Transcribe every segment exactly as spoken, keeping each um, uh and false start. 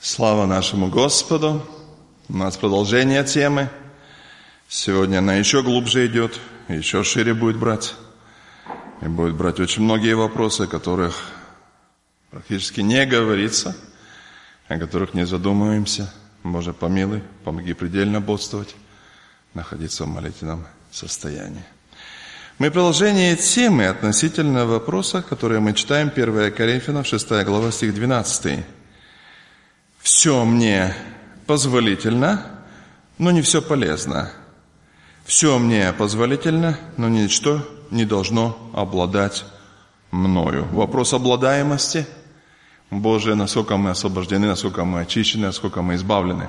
Слава нашему Господу! У нас продолжение темы. Сегодня она еще глубже идет, еще шире будет брать. И будет брать очень многие вопросы, о которых практически не говорится, о которых не задумываемся. Боже, помилуй, помоги предельно бодствовать, находиться в молитвенном состоянии. Мы продолжение темы относительно вопроса, который мы читаем, первое Коринфянам, шестая глава, стих двенадцатый. «Все мне позволительно, но не все полезно. Все мне позволительно, но ничто не должно обладать мною». Вопрос обладаемости. Боже, насколько мы освобождены, насколько мы очищены, насколько мы избавлены.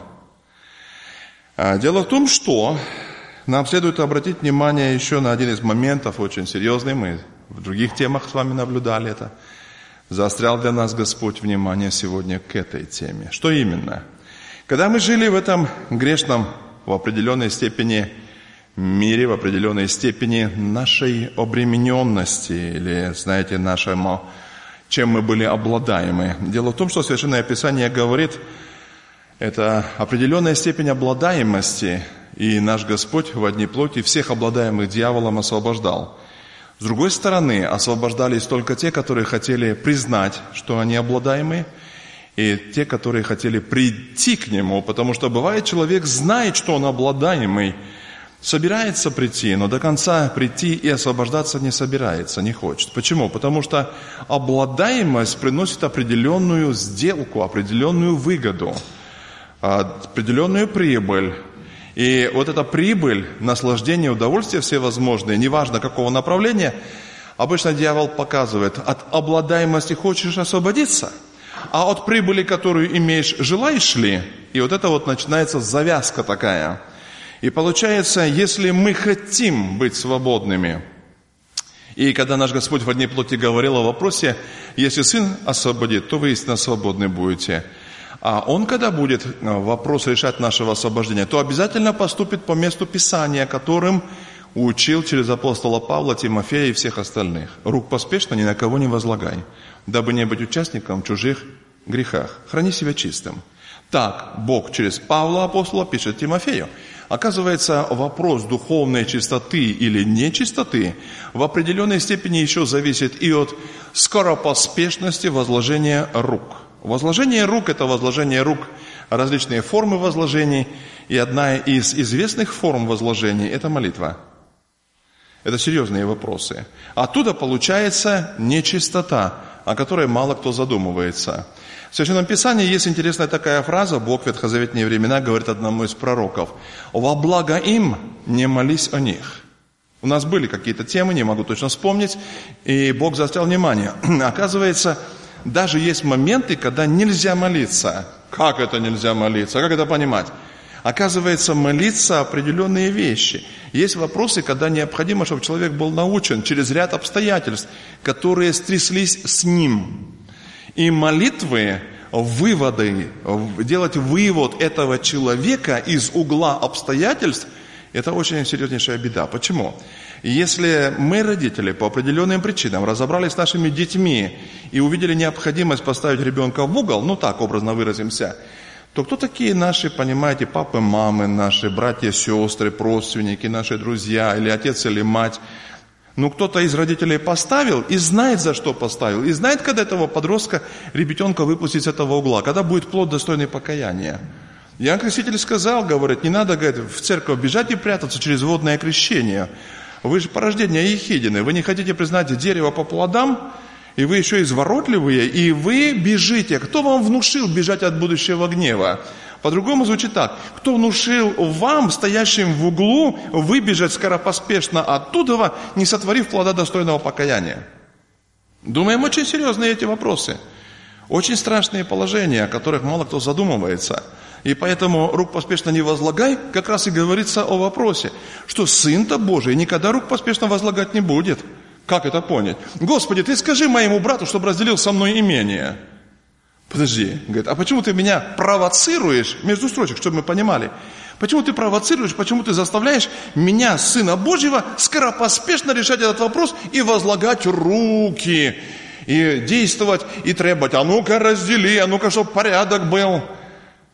Дело в том, что нам следует обратить внимание еще на один из моментов, очень серьезный. Мы в других темах с вами наблюдали это. Заострял для нас Господь внимание сегодня к этой теме. Что именно? Когда мы жили в этом грешном, в определенной степени мире, в определенной степени нашей обремененности, или, знаете, нашему, чем мы были обладаемы. Дело в том, что Священное Писание говорит, это определенная степень обладаемости, и наш Господь в одни плоти всех обладаемых дьяволом освобождал. С другой стороны, освобождались только те, которые хотели признать, что они обладаемые, и те, которые хотели прийти к Нему, потому что бывает, человек знает, что он обладаемый, собирается прийти, но до конца прийти и освобождаться не собирается, не хочет. Почему? Потому что обладаемость приносит определенную сделку, определенную выгоду, определенную прибыль. И вот эта прибыль, наслаждение, удовольствие всевозможные, неважно какого направления, обычно дьявол показывает, от обладаемости хочешь освободиться, а от прибыли, которую имеешь, желаешь ли? И вот это вот начинается завязка такая. И получается, если мы хотим быть свободными, и когда наш Господь в одни плоти говорил о вопросе, если Сын освободит, то вы истинно свободны будете. А Он, когда будет вопрос решать нашего освобождения, то обязательно поступит по месту Писания, которым учил через апостола Павла, Тимофея и всех остальных. Рук поспешно ни на кого не возлагай, дабы не быть участником в чужих грехах. Храни себя чистым. Так Бог через Павла, апостола, пишет Тимофею. Оказывается, вопрос духовной чистоты или нечистоты в определенной степени еще зависит и от скоропоспешности возложения рук. Возложение рук – это возложение рук, различные формы возложений. И одна из известных форм возложений – это молитва. Это серьезные вопросы. Оттуда получается нечистота, о которой мало кто задумывается. В Священном Писании есть интересная такая фраза. Бог в ветхозаветные времена говорит одному из пророков: «Во благо им не молись о них». У нас были какие-то темы, не могу точно вспомнить, и Бог заострял внимание. Оказывается, даже есть моменты, когда нельзя молиться. Как это нельзя молиться? Как это понимать? Оказывается, молиться определенные вещи. Есть вопросы, когда необходимо, чтобы человек был научен через ряд обстоятельств, которые стряслись с ним. И молитвы, выводы, делать вывод этого человека из угла обстоятельств, это очень серьезнейшая беда. Почему? Если мы, родители, по определенным причинам разобрались с нашими детьми и увидели необходимость поставить ребенка в угол, ну так образно выразимся, то кто такие наши, понимаете, папы, мамы, наши братья, сестры, родственники, наши друзья, или отец, или мать? Ну, кто-то из родителей поставил и знает, за что поставил, и знает, когда этого подростка, ребятенка выпустить с этого угла, когда будет плод достойный покаяния. Иоанн Креститель сказал, говорит, не надо, говорит, в церковь бежать и прятаться через водное крещение. Вы же порождение Ехидины, вы не хотите признать дерево по плодам, и вы еще изворотливые, и вы бежите. Кто вам внушил бежать от будущего гнева? По-другому звучит так. Кто внушил вам, стоящим в углу, выбежать скоропоспешно оттуда, не сотворив плода достойного покаяния? Думаем, очень серьезные эти вопросы. Очень страшные положения, о которых мало кто задумывается. И поэтому рук поспешно не возлагай, как раз и говорится о вопросе, что Сын-то Божий никогда рук поспешно возлагать не будет. Как это понять? Господи, ты скажи моему брату, чтобы разделил со мной имение. Подожди, говорит, а почему ты меня провоцируешь, между строчек, чтобы мы понимали, почему ты провоцируешь, почему ты заставляешь меня, Сына Божьего, скоропоспешно решать этот вопрос и возлагать руки, и действовать, и требовать, а ну-ка раздели, а ну-ка, чтобы порядок был.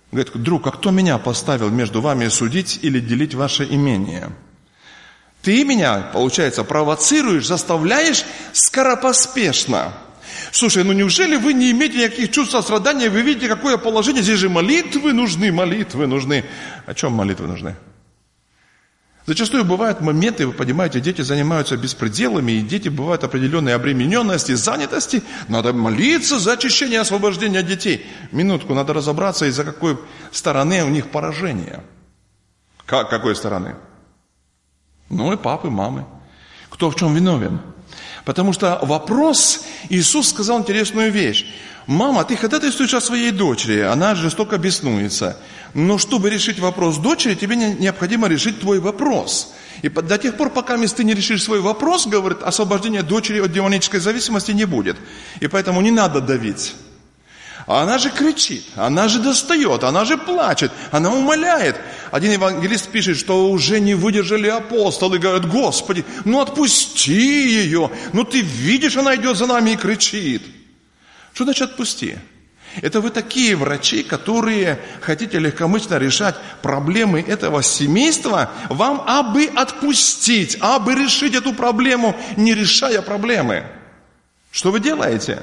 Говорит, друг, а кто меня поставил между вами судить или делить ваше имение? Ты меня, получается, провоцируешь, заставляешь скоропоспешно. Слушай, ну неужели вы не имеете никаких чувств сострадания, вы видите, какое положение, здесь же молитвы нужны, молитвы нужны. О чем молитвы нужны? Зачастую бывают моменты, вы понимаете, дети занимаются беспределами, и дети бывают определенной обремененности, занятости. Надо молиться за очищение и освобождение детей. Минутку, надо разобраться, из-за какой стороны у них поражение. Как, какой стороны? Ну и папы, мамы. Кто в чем виновен? Потому что вопрос, Иисус сказал интересную вещь. Мама, ты ходатайствуешь о своей дочери, она жестоко беснуется. Но чтобы решить вопрос дочери, тебе необходимо решить твой вопрос. И до тех пор, пока ты не решишь свой вопрос, говорит, освобождения дочери от демонической зависимости не будет. И поэтому не надо давить. А она же кричит, она же достает, она же плачет, она умоляет. Один евангелист пишет, что уже не выдержали апостолы, говорят, Господи, ну отпусти ее, ну ты видишь, она идет за нами и кричит. Что значит отпусти? Это вы такие врачи, которые хотите легкомысленно решать проблемы этого семейства, вам абы отпустить, абы решить эту проблему, не решая проблемы. Что вы делаете?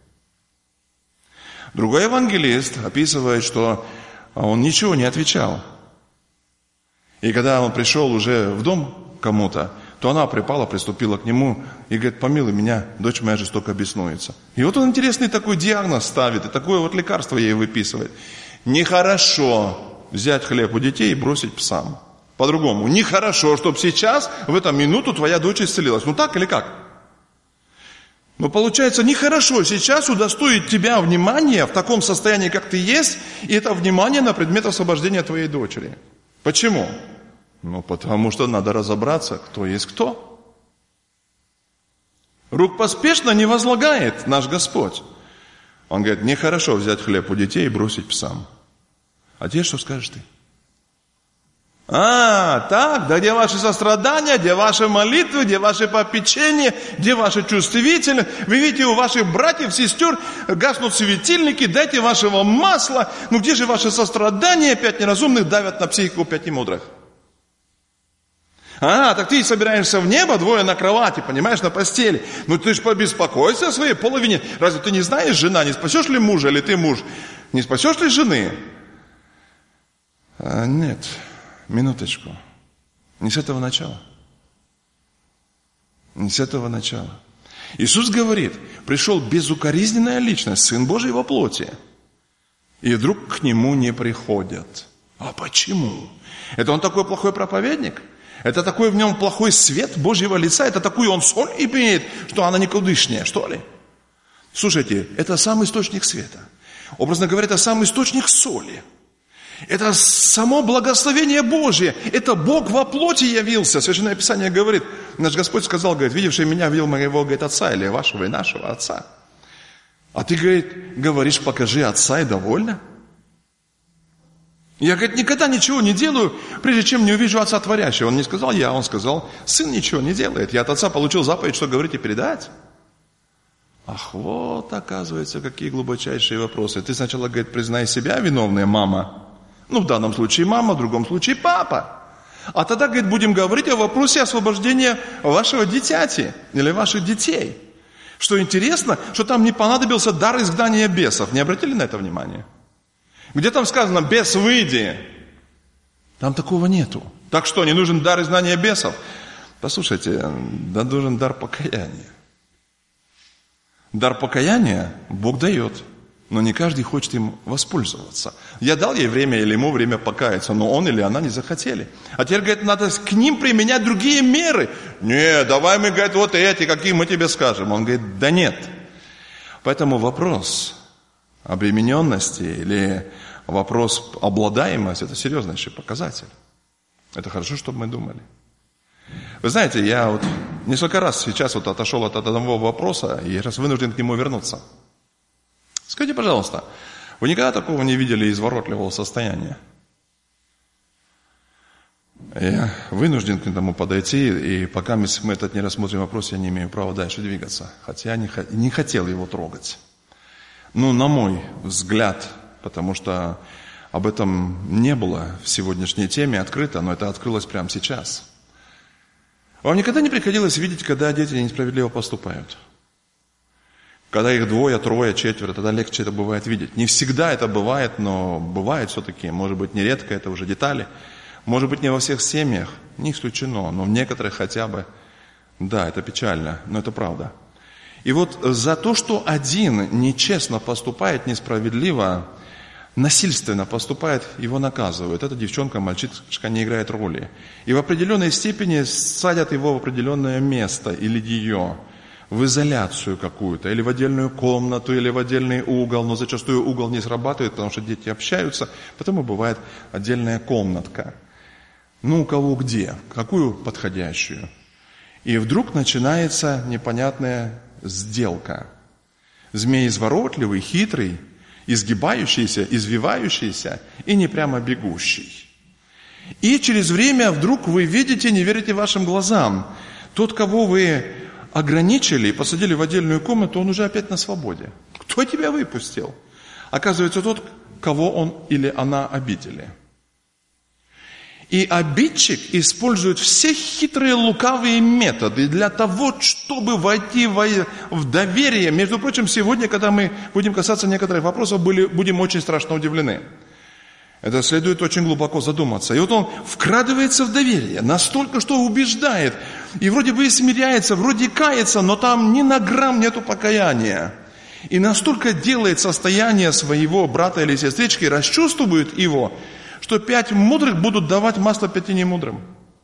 Другой евангелист описывает, что он ничего не отвечал. И когда он пришел уже в дом кому-то, то она припала, приступила к нему и говорит, помилуй меня, дочь моя жестоко беснуется. И вот он интересный такой диагноз ставит, и такое вот лекарство ей выписывает. Нехорошо взять хлеб у детей и бросить псам. По-другому, нехорошо, чтобы сейчас, в эту минуту, твоя дочь исцелилась. Ну так или как? Но получается, нехорошо сейчас удостоить тебя внимания в таком состоянии, как ты есть, и это внимание на предмет освобождения твоей дочери. Почему? Ну, потому что надо разобраться, кто есть кто. Рук поспешно не возлагает наш Господь. Он говорит, нехорошо взять хлеб у детей и бросить псам. А теперь что скажешь ты? А, так, да где ваши сострадания, где ваши молитвы, где ваши попечения, где ваши чувствительные? Вы видите, у ваших братьев, сестер гаснут светильники, дайте вашего масла. Ну где же ваши сострадания? Пять неразумных давят на психику пять немудрых. А, так ты собираешься в небо, двое на кровати, понимаешь, на постели. Ну ты же побеспокойся о своей половине. Разве ты не знаешь, жена, не спасешь ли мужа, или ты муж? Не спасешь ли жены? А, нет. Минуточку. Не с этого начала. Не с этого начала. Иисус говорит, пришел безукоризненная личность, Сын Божий во плоти. И вдруг к Нему не приходят. А почему? Это Он такой плохой проповедник? Это такой в Нем плохой свет Божьего лица? Это такую Он соль имеет, что она никудышняя, что ли? Слушайте, это сам источник света. Образно говоря, это сам источник соли. Это само благословение Божье. Это Бог во плоти явился. Священное Писание говорит, наш Господь сказал, говорит, видевший меня, видел моего, говорит, отца, или вашего и нашего отца. А ты, говорит, говоришь, покажи отца и довольно. Я, говорит, никогда ничего не делаю, прежде чем не увижу отца творящего. Он не сказал я, он сказал, сын ничего не делает. Я от отца получил заповедь, что говорить и передать. Ах, вот, оказывается, какие глубочайшие вопросы. Ты сначала, говорит, признай себя виновной, мама. Ну, в данном случае мама, в другом случае папа. А тогда, говорит, будем говорить о вопросе освобождения вашего дитяти или ваших детей. Что интересно, что там не понадобился дар изгнания бесов. Не обратили на это внимание? Где там сказано «бес, выйди»? Там такого нету. Так что, не нужен дар изгнания бесов? Послушайте, да нужен дар покаяния. Дар покаяния Бог дает. Но не каждый хочет им воспользоваться. Я дал ей время или ему время покаяться, но он или она не захотели. А теперь, говорит, надо к ним применять другие меры. Не, давай мы, говорит, вот эти, какие мы тебе скажем. Он говорит, да нет. Поэтому вопрос обремененности или вопрос обладаемости – это серьезнейший показатель. Это хорошо, чтобы мы думали. Вы знаете, я вот несколько раз сейчас вот отошел от одного вопроса и раз вынужден к нему вернуться. Скажите, пожалуйста, вы никогда такого не видели изворотливого состояния? Я вынужден к этому подойти, и пока мы этот не рассмотрим вопрос, я не имею права дальше двигаться. Хотя я не, не хотел его трогать. Ну, на мой взгляд, потому что об этом не было в сегодняшней теме открыто, но это открылось прямо сейчас. Вам никогда не приходилось видеть, когда дети несправедливо поступают? Когда их двое, трое, четверо, тогда легче это бывает видеть. Не всегда это бывает, но бывает все-таки. Может быть, нередко, это уже детали. Может быть, не во всех семьях, не исключено, но в некоторых хотя бы. Да, это печально, но это правда. И вот за то, что один нечестно поступает, несправедливо, насильственно поступает, его наказывают. Эта девчонка, мальчишка не играет роли. И в определенной степени садят его в определенное место или ее, в изоляцию какую-то, или в отдельную комнату, или в отдельный угол. Но зачастую угол не срабатывает, потому что дети общаются, потому бывает отдельная комнатка. Ну, у кого где, какую подходящую. И вдруг начинается непонятная сделка. Змей изворотливый, хитрый, изгибающийся, извивающийся и не прямо бегущий. И через время вдруг вы видите, не верите вашим глазам. Тот, кого вы ограничили и посадили в отдельную комнату, он уже опять на свободе. Кто тебя выпустил? Оказывается, тот, кого он или она обидели. И обидчик использует все хитрые лукавые методы для того, чтобы войти в доверие. Между прочим, сегодня, когда мы будем касаться некоторых вопросов, были, будем очень страшно удивлены. Это следует очень глубоко задуматься. И вот он вкрадывается в доверие, настолько, что убеждает. И вроде бы и смиряется, вроде кается, но там ни на грамм нету покаяния. И настолько делает состояние своего брата или сестрички, расчувствует его, что пять мудрых будут давать масло пяти немудрым.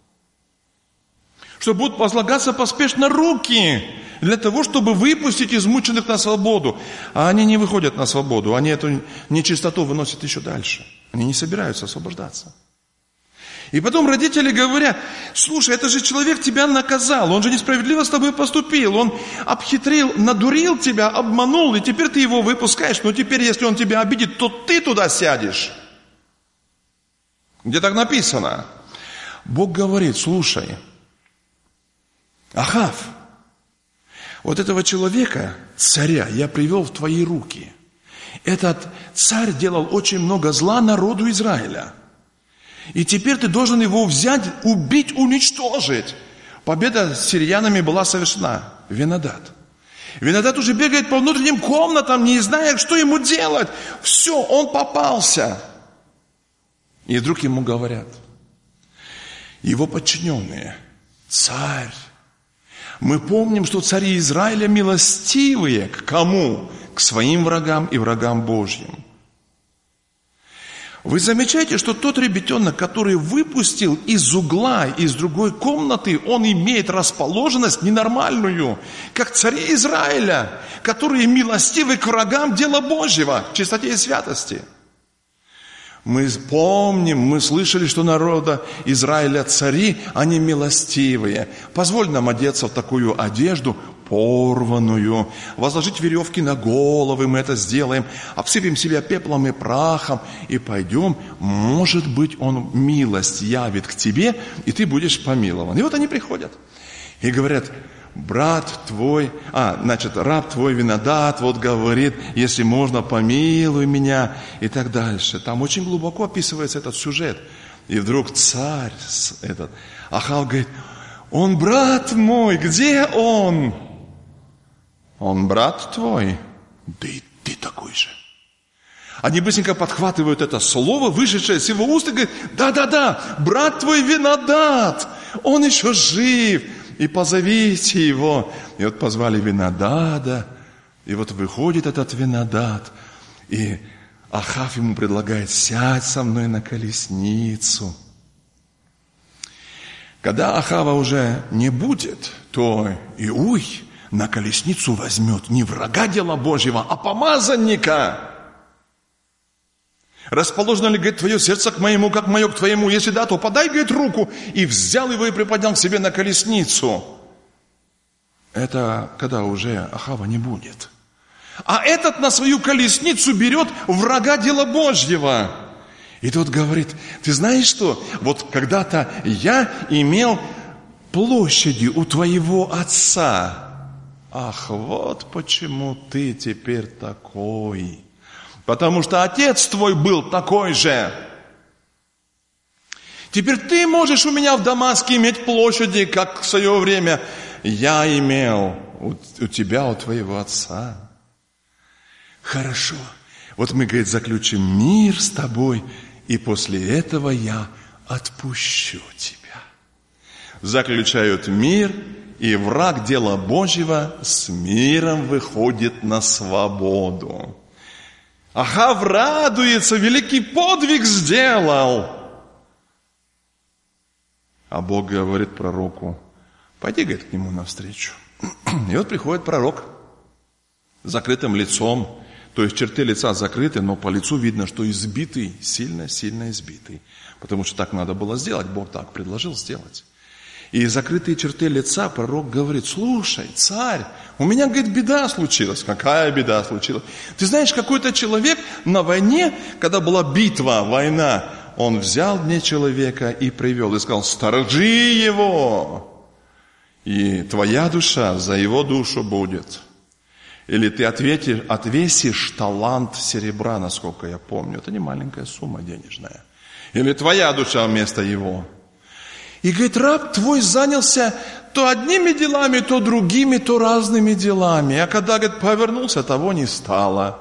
Что будут возлагаться поспешно руки для того, чтобы выпустить измученных на свободу. А они не выходят на свободу, они эту нечистоту выносят еще дальше. Они не собираются освобождаться. И потом родители говорят: слушай, это же человек тебя наказал, он же несправедливо с тобой поступил, он обхитрил, надурил тебя, обманул, и теперь ты его выпускаешь, но теперь, если он тебя обидит, то ты туда сядешь. Где так написано? Бог говорит: слушай, Ахав, вот этого человека, царя, я привел в твои руки. Этот царь делал очень много зла народу Израиля. И теперь ты должен его взять, убить, уничтожить. Победа с сириянами была совершена. Винодат. Винодат уже бегает по внутренним комнатам, не зная, что ему делать. Все, он попался. И вдруг ему говорят, его подчиненные: царь, мы помним, что цари Израиля милостивые к кому? К своим врагам и врагам Божьим. Вы замечаете, что тот ребятенок, который выпустил из угла, из другой комнаты, он имеет расположенность ненормальную, как цари Израиля, которые милостивы к врагам дела Божьего, чистоте и святости. Мы помним, мы слышали, что народа Израиля цари, они милостивые. Позволь нам одеться в такую одежду порванную, возложить веревки на головы, мы это сделаем, обсыпем себя пеплом и прахом и пойдем. Может быть, он милость явит к тебе, и ты будешь помилован. И вот они приходят и говорят: брат твой, а, значит, раб твой Винодат, вот говорит, если можно, помилуй меня, и так дальше. Там очень глубоко описывается этот сюжет. И вдруг царь этот, Ахав, говорит: он брат мой, где он? Он брат твой? Да и ты такой же. Они быстренько подхватывают это слово, вышедшее с его уст, и говорят: да-да-да, брат твой Винодат, он еще жив. И позовите его. И вот позвали Винодада. И вот выходит этот Винодад. И Ахав ему предлагает: сядь со мной на колесницу. Когда Ахава уже не будет, то Иуй на колесницу возьмет не врага дела Божьего, а помазанника. Расположено ли, говорит, твое сердце к моему, как мое к твоему? Если да, то подай, говорит, руку. И взял его и приподнял к себе на колесницу. Это когда уже Ахава не будет. А этот на свою колесницу берет врага дела Божьего. И тот говорит: ты знаешь что? Вот когда-то я имел площади у твоего отца. Ах, вот почему ты теперь такой. потому что отец твой был такой же. Теперь ты можешь у меня в Дамаске иметь площади, как в свое время я имел у, у тебя, у твоего отца. Хорошо. Вот мы, говорит, заключим мир с тобой, и после этого я отпущу тебя. Заключают мир, и враг дела Божьего с миром выходит на свободу. Ахав радуется, великий подвиг сделал. А Бог говорит пророку: пойди, говорит, к нему навстречу. И вот приходит пророк с закрытым лицом, то есть черты лица закрыты, но по лицу видно, что избитый, сильно-сильно избитый. Потому что так надо было сделать, Бог так предложил сделать. И закрытые черты лица пророк говорит: слушай, царь, у меня, говорит, беда случилась. Какая беда случилась? Ты знаешь, какой-то человек на войне, когда была битва, война, он взял мне человека и привел, и сказал: сторожи его, и твоя душа за его душу будет. Или ты ответишь, отвесишь талант серебра, насколько я помню. Это не маленькая сумма денежная. Или твоя душа вместо его. И, говорит, раб твой занялся то одними делами, то другими, то разными делами. А когда, говорит, повернулся, того не стало.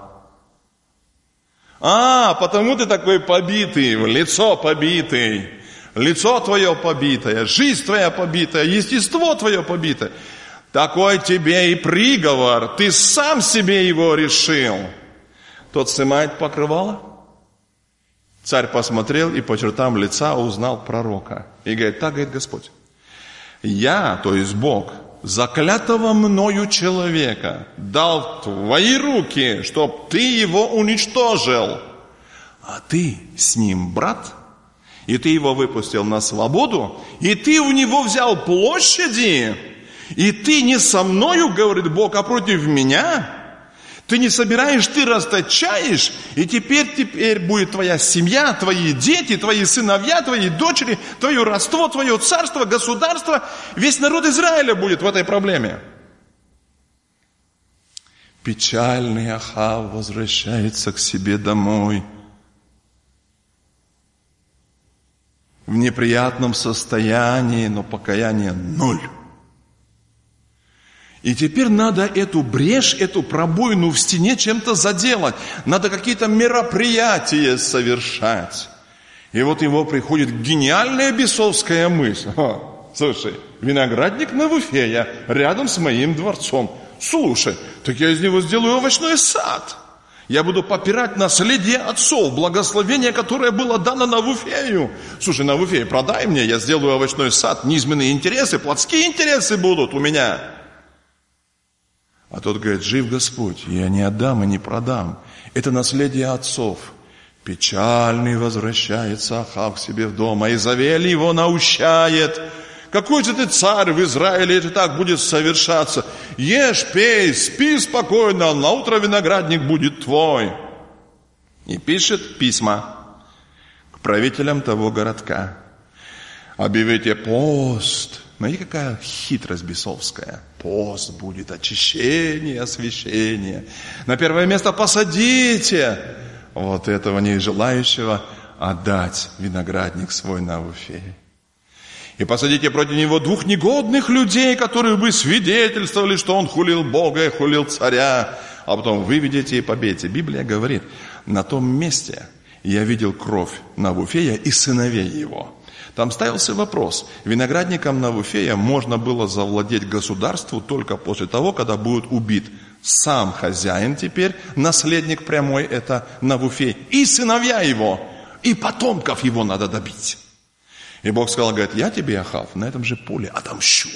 А, потому ты такой побитый, лицо побитый, лицо твое побитое, жизнь твоя побитая, естество твое побитое. Такой тебе и приговор, ты сам себе его решил. Тот снимает покрывало. Царь посмотрел и по чертам лица узнал пророка. И говорит: так говорит Господь: я, то есть Бог, заклятого мною человека дал в твои руки, чтоб ты его уничтожил. А ты с ним брат, и ты его выпустил на свободу, и ты у него взял площади, и ты не со мною, говорит Бог, а против меня. Ты не собираешь, ты расточаешь, и теперь, теперь будет твоя семья, твои дети, твои сыновья, твои дочери, твое родство, твое царство, государство. Весь народ Израиля будет в этой проблеме. Печальный Ахав возвращается к себе домой. В неприятном состоянии, но покаяния ноль. И теперь надо эту брешь, эту пробоину в стене чем-то заделать. Надо какие-то мероприятия совершать. И вот его приходит гениальная бесовская мысль. Ха, слушай, виноградник Навуфея рядом с моим дворцом. Слушай, так я из него сделаю овощной сад. Я буду попирать наследие отцов, благословение, которое было дано Навуфею. Слушай, Навуфей, продай мне, я сделаю овощной сад. Низменные интересы, плотские интересы будут у меня. А тот говорит: жив Господь, я не отдам и не продам. Это наследие отцов. Печальный возвращается Ахав к себе в дом, а Изавель его наущает: какой же ты царь в Израиле, это так будет совершаться. Ешь, пей, спи спокойно, на утро виноградник будет твой. И пишет письма к правителям того городка. Объявите пост. Смотрите, какая хитрость бесовская. Пост будет, очищение, освящение. На первое место посадите вот этого не желающего отдать виноградник свой Навуфей. И посадите против него двух негодных людей, которые бы свидетельствовали, что он хулил Бога и хулил царя. А потом выведите и побейте. Библия говорит: на том месте я видел кровь Навуфея и сыновей его. Там ставился вопрос: виноградником Навуфея можно было завладеть государству только после того, когда будет убит сам хозяин теперь, наследник прямой, это Навуфей, и сыновья его, и потомков его надо добить. И Бог сказал, говорит: я тебе, Ахав, на этом же поле отомщу.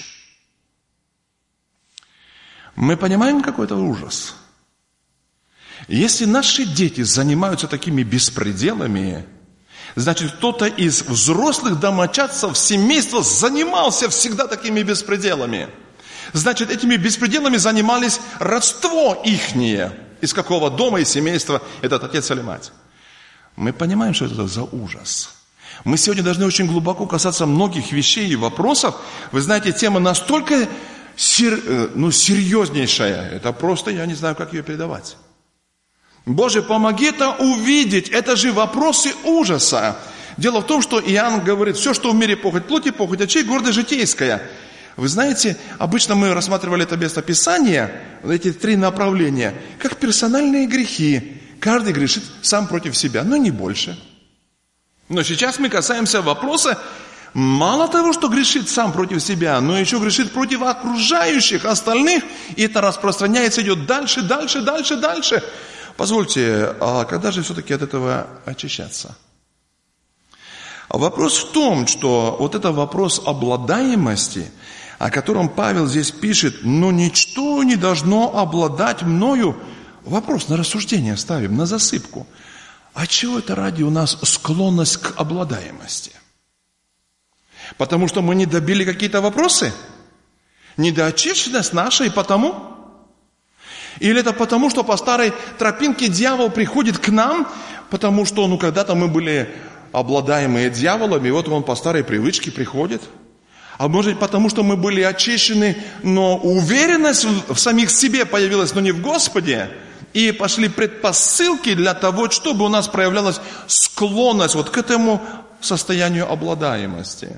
Мы понимаем, какой это ужас. Если наши дети занимаются такими беспределами, значит, кто-то из взрослых домочадцев семейства занимался всегда такими беспределами. Значит, этими беспределами занимались родство ихнее. Из какого дома и семейства этот отец или мать. Мы понимаем, что это за ужас. Мы сегодня должны очень глубоко касаться многих вещей и вопросов. Вы знаете, тема настолько сер... ну, серьезнейшая. Это просто, я не знаю, как ее передавать. Боже, помоги это увидеть. Это же вопросы ужаса. Дело в том, что Иоанн говорит, все, что в мире похоть плоти, похоть очей, гордость житейская. Вы знаете, обычно мы рассматривали это местописание, эти три направления, как персональные грехи. Каждый грешит сам против себя, но не больше. Но сейчас мы касаемся вопроса, мало того, что грешит сам против себя, но еще грешит против окружающих, остальных, и это распространяется, идет дальше, дальше, дальше, дальше. Позвольте, а когда же все-таки от этого очищаться? Вопрос в том, что вот это вопрос обладаемости, о котором Павел здесь пишет, но ничто не должно обладать мною. Вопрос на рассуждение ставим, на засыпку. А чего это ради у нас склонность к обладаемости? Потому что мы не добили какие-то вопросы? Недоочищенность наша и потому? Или это потому, что по старой тропинке дьявол приходит к нам, потому что ну когда-то мы были обладаемые дьяволом, и вот он по старой привычке приходит? А может потому, что мы были очищены, но уверенность в самих себе появилась, но не в Господе, и пошли предпосылки для того, чтобы у нас проявлялась склонность вот к этому состоянию обладаемости.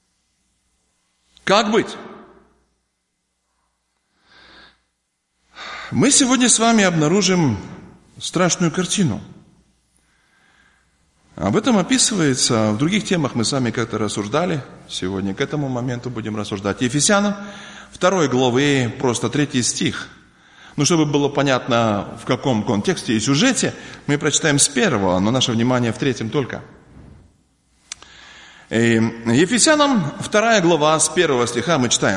Как быть? Мы сегодня с вами обнаружим страшную картину. Об этом описывается, в других темах мы с вами как-то рассуждали. Сегодня к этому моменту будем рассуждать. Ефесянам второй главы, просто третий стих. Ну, чтобы было понятно, в каком контексте и сюжете, мы прочитаем с первого, но наше внимание в третьем только. И Ефесянам вторая глава, с первого стиха мы читаем.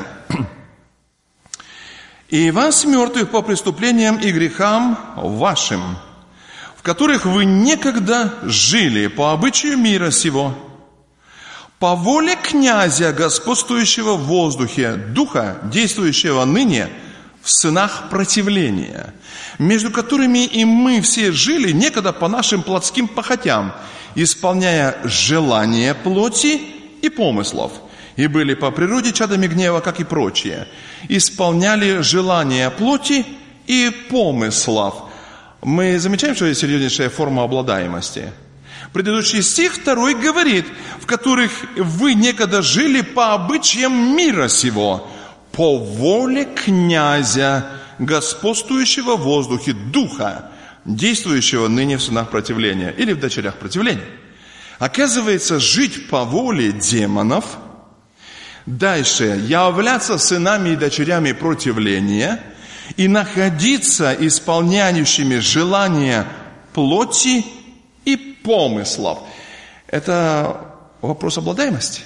«И вас, мертвых по преступлениям и грехам вашим, в которых вы некогда жили по обычаю мира сего, по воле князя, господствующего в воздухе, духа, действующего ныне в сынах противления, между которыми и мы все жили некогда по нашим плотским похотям, исполняя желания плоти и помыслов, и были по природе чадами гнева, как и прочие, исполняли желания плоти и помыслов». Мы замечаем, что есть серьезнейшая форма обладаемости. Предыдущий стих второй говорит, в которых вы некогда жили по обычаям мира сего, по воле князя, господствующего в воздухе, духа, действующего ныне в сынах противления или в дочерях противления. Оказывается, жить по воле демонов, дальше являться сынами и дочерями противления и находиться исполняющими желания плоти и помыслов. Это вопрос обладаемости.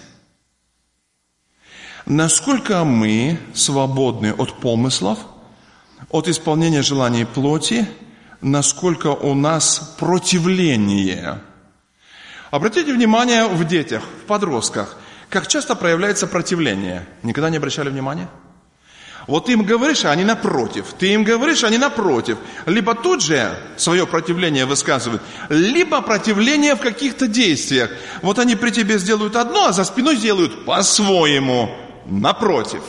Насколько мы свободны от помыслов, от исполнения желаний плоти, насколько у нас противление. Обратите внимание в детях, в подростках, как часто проявляется противление. Никогда не обращали внимания? Вот ты им говоришь, а они напротив. Ты им говоришь, а они напротив. Либо тут же свое противление высказывают, либо противление в каких-то действиях. Вот они при тебе сделают одно, а за спиной сделают по-своему, напротив.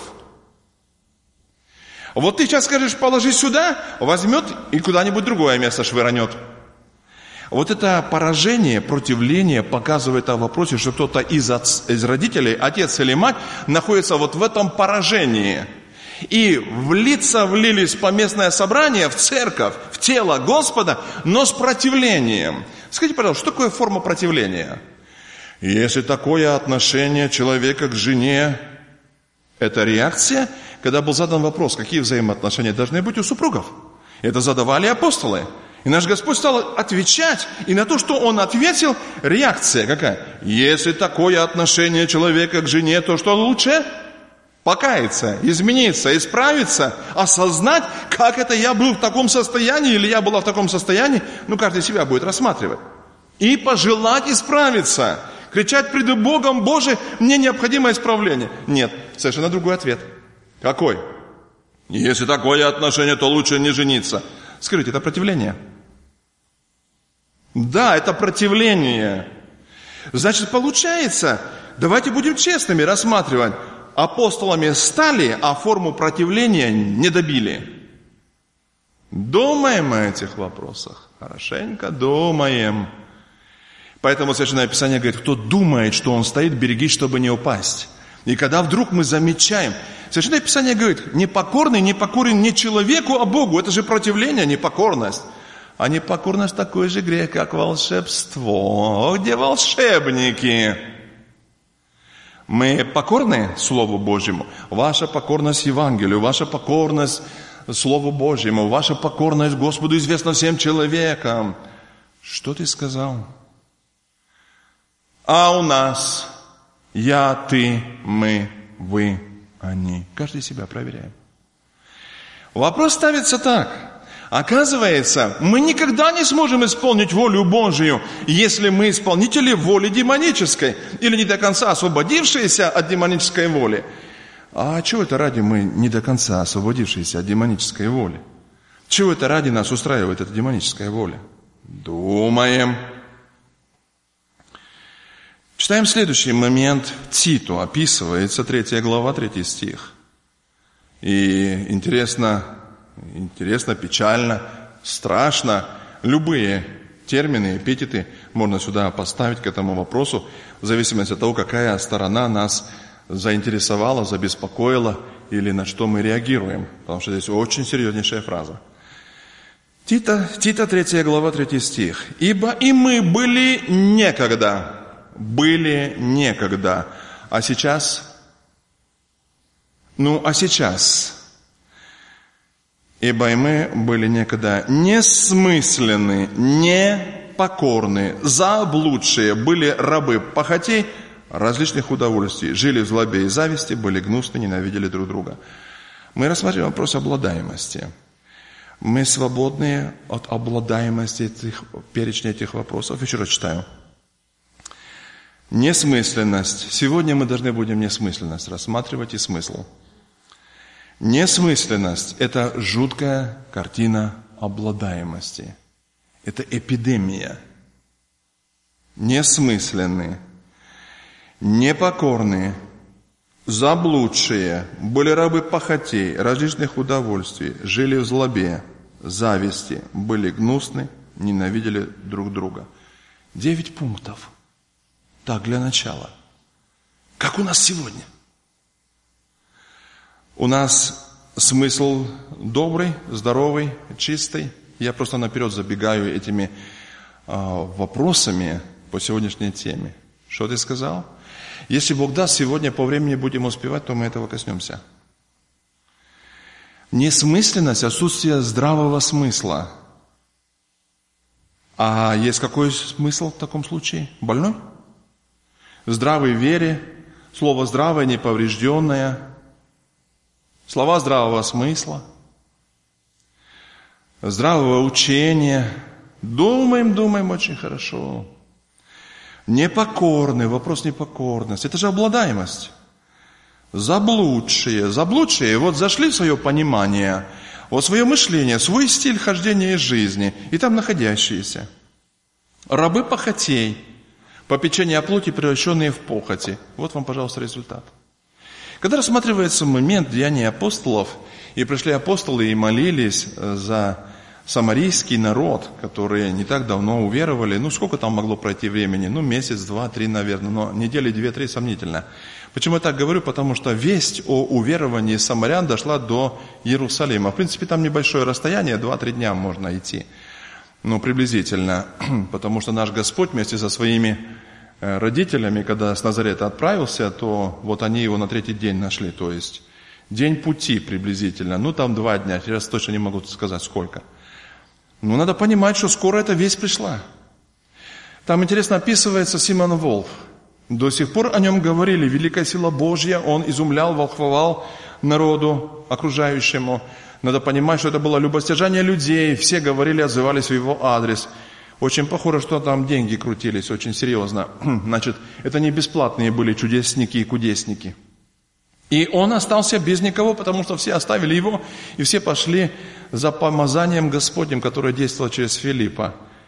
Вот ты сейчас скажешь, положи сюда, возьмет и куда-нибудь другое место швырнет. Вот это поражение, противление показывает о вопросе, что кто-то из, отц, из родителей, отец или мать, находится вот в этом поражении. И влиться влились в поместное собрание, в церковь, в тело Господа, но с противлением. Скажите, пожалуйста, что такое форма противления? Если такое отношение человека к жене, это реакция, когда был задан вопрос, какие взаимоотношения должны быть у супругов. Это задавали апостолы. И наш Господь стал отвечать, и на то, что Он ответил, реакция какая? Если такое отношение человека к жене, то что лучше? Покаяться, измениться, исправиться, осознать, как это я был в таком состоянии, или я была в таком состоянии, ну, каждый себя будет рассматривать. И пожелать исправиться, кричать пред Богом: Боже, мне необходимо исправление. Нет, совершенно другой ответ. Какой? Если такое отношение, то лучше не жениться. Скажите, это противление? Да, это противление. Значит, получается, давайте будем честными рассматривать. Апостолами стали, а форму противления не добили. Думаем о этих вопросах. Хорошенько думаем. Поэтому Священное Писание говорит, кто думает, что он стоит, берегись, чтобы не упасть. И когда вдруг мы замечаем, Священное Писание говорит, непокорный, непокорен не человеку, а Богу. Это же противление, непокорность. А непокорность такой же грех, как волшебство. Где волшебники? Мы покорны Слову Божьему. Ваша покорность Евангелию, ваша покорность Слову Божьему, ваша покорность Господу известна всем человекам. Что ты сказал? А у нас я, ты, мы, вы, они. Каждый себя проверяем. Вопрос ставится так. Оказывается, мы никогда не сможем исполнить волю Божию, если мы исполнители воли демонической, или не до конца освободившиеся от демонической воли. А чего это ради мы не до конца освободившиеся от демонической воли? Чего это ради нас устраивает эта демоническая воля? Думаем. Читаем следующий момент. Титу описывается, третья глава, третий стих. И интересно... Интересно, печально, страшно. Любые термины, эпитеты можно сюда поставить к этому вопросу, в зависимости от того, какая сторона нас заинтересовала, забеспокоила или на что мы реагируем. Потому что здесь очень серьезнейшая фраза. Тита, Тита третья глава, третий стих. «Ибо и мы были некогда, были некогда, а сейчас...» Ну, а сейчас... Ибо и мы были некогда несмысленны, непокорны, заблудшие, были рабы похотей, различных удовольствий, жили в злобе и зависти, были гнусны, ненавидели друг друга. Мы рассматриваем вопрос обладаемости. Мы свободны от обладаемости этих, перечня этих вопросов. Еще раз читаю. Несмысленность. Сегодня мы должны будем несмысленность рассматривать и смысл. Несмысленность – это жуткая картина обладаемости. Это эпидемия. Несмысленные, непокорные, заблудшие, были рабы похотей, различных удовольствий, жили в злобе, зависти, были гнусны, ненавидели друг друга. Девять пунктов. Так, для начала. Как у нас сегодня? У нас смысл добрый, здоровый, чистый. Я просто наперед забегаю этими э, вопросами по сегодняшней теме. Что ты сказал? Если Бог даст, сегодня по времени будем успевать, то мы этого коснемся. Несмысленность, отсутствие здравого смысла. А есть какой смысл в таком случае? Больной? В здравой вере, слово здравое, неповрежденное, слова здравого смысла, здравого учения. Думаем, думаем очень хорошо. Непокорный, вопрос непокорности. Это же обладаемость. Заблудшие, заблудшие, вот зашли в свое понимание, в свое мышление, в свой стиль хождения жизни, и там находящиеся. Рабы похотей, попечения о плоти, превращенные в похоти. Вот вам, пожалуйста, результат. Когда рассматривается момент деяний апостолов, и пришли апостолы и молились за самарийский народ, которые не так давно уверовали, ну сколько там могло пройти времени, ну месяц, два, три, наверное, но недели две-три сомнительно. Почему я так говорю? Потому что весть о уверовании самарян дошла до Иерусалима. В принципе, там небольшое расстояние, два-три дня можно идти, ну приблизительно, потому что наш Господь вместе со своими родителями, когда с Назарета отправился, то вот они его на третий день нашли, то есть день пути приблизительно, ну там два дня, сейчас точно не могу сказать сколько. Но надо понимать, что скоро эта весть пришла. Там интересно описывается Симон Волх. До сих пор о нем говорили, великая сила Божья, он изумлял, волхвовал народу окружающему. Надо понимать, что это было любостяжание людей, все говорили, отзывались в его адрес. Очень похоже, что там деньги крутились, очень серьезно. Значит, это не бесплатные были чудесники и кудесники. И он остался без никого, потому что все оставили его, и все пошли за помазанием Господним, которое действовало через Филиппа.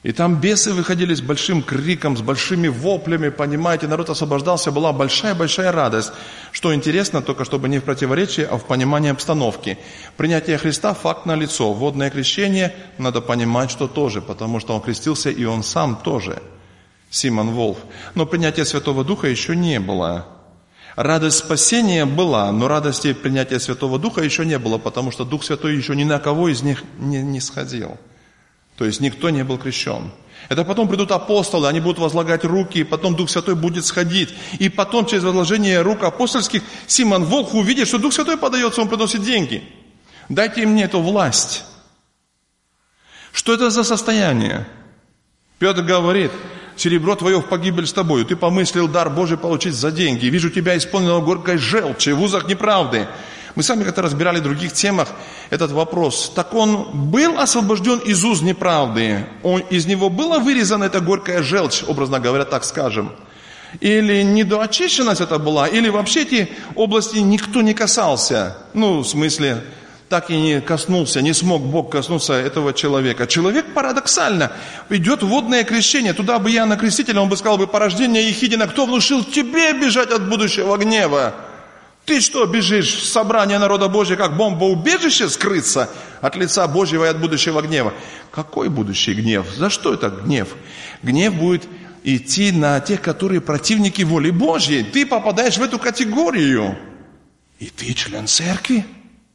И там бесы выходили с большим криком, с большими воплями, понимаете, народ освобождался, была большая-большая радость. Что интересно, только чтобы не в противоречии, а в понимании обстановки. Принятие Христа – факт налицо. Водное крещение надо понимать, что тоже, потому что он крестился, и он сам тоже, Симон Волф. Но принятия Святого Духа еще не было. Радость спасения была, но радости принятия Святого Духа еще не было, потому что Дух Святой еще ни на кого из них не, не сходил. То есть никто не был крещен. Это потом придут апостолы, они будут возлагать руки, и потом Дух Святой будет сходить. И потом через возложение рук апостольских Симон Волх увидит, что Дух Святой подается, он приносит деньги. Дайте мне эту власть. Что это за состояние? Петр говорит: серебро твое в погибель с тобою. Ты помыслил дар Божий получить за деньги. Вижу тебя исполненного горькой желчи в узах неправды. Мы сами как-то разбирали в других темах этот вопрос. Так он был освобожден из уз неправды? Он, из него была вырезана эта горькая желчь, образно говоря, так скажем? Или недоочищенность это была? Или вообще эти области никто не касался? Ну, в смысле, так и не коснулся, не смог Бог коснуться этого человека. Человек парадоксально. Идет водное крещение. Туда бы Иоанна Крестителя, он бы сказал бы: порождение Ехидина, кто внушил тебе бежать от будущего гнева? Ты что, бежишь в собрание народа Божьего, как бомбоубежище, скрыться от лица Божьего и от будущего гнева? Какой будущий гнев? За что это гнев? Гнев будет идти на тех, которые противники воли Божьей. Ты попадаешь в эту категорию. И ты член церкви?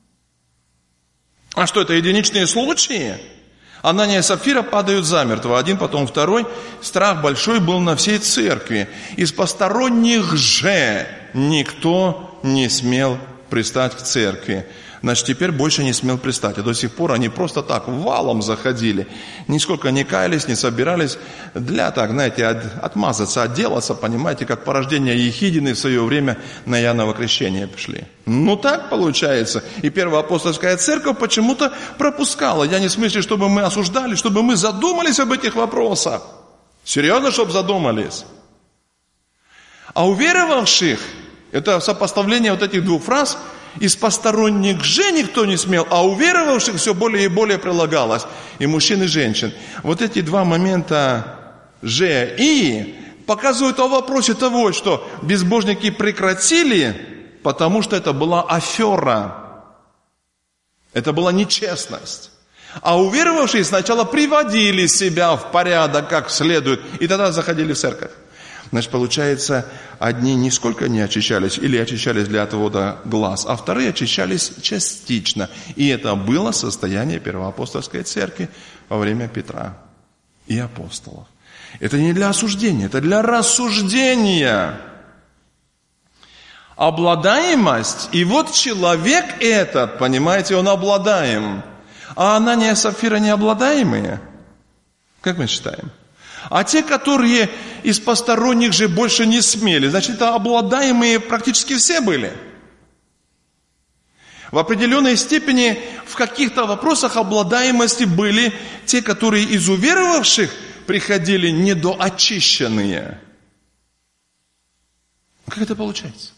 А что, это единичные случаи? Анания и Сапфира падают замертво, один, потом второй. Страх большой был на всей церкви. Из посторонних же никто не смел пристать к церкви. Значит, теперь больше не смел пристать. А до сих пор они просто так валом заходили. Нисколько не каялись, не собирались. Для, так, знаете, от, отмазаться, отделаться, понимаете, как порождение Ехидины в свое время на Иоанново крещение пришли. Ну так получается. И первая апостольская церковь почему-то пропускала. Я не в смысле, чтобы мы осуждали, чтобы мы задумались об этих вопросах. Серьезно, чтобы задумались. А у веровавших, это сопоставление вот этих двух фраз, из посторонних же никто не смел, а у веровавших все более и более прилагалось. И мужчин, и женщин. Вот эти два момента «же» и показывают о вопросе того, что безбожники прекратили, потому что это была афера. Это была нечестность. А уверовавшие сначала приводили себя в порядок, как следует, и тогда заходили в церковь. Значит, получается, одни нисколько не очищались или очищались для отвода глаз, а вторые очищались частично. И это было состояние первоапостольской церкви во время Петра и апостолов. Это не для осуждения, это для рассуждения. Обладаемость, и вот человек этот, понимаете, он обладаем. А Анания и Сапфира не обладаемые? Как мы считаем? А те, которые из посторонних же больше не смели, значит, это обладаемые практически все были. В определенной степени в каких-то вопросах обладаемости были те, которые из уверовавших приходили недоочищенные. Как это получается?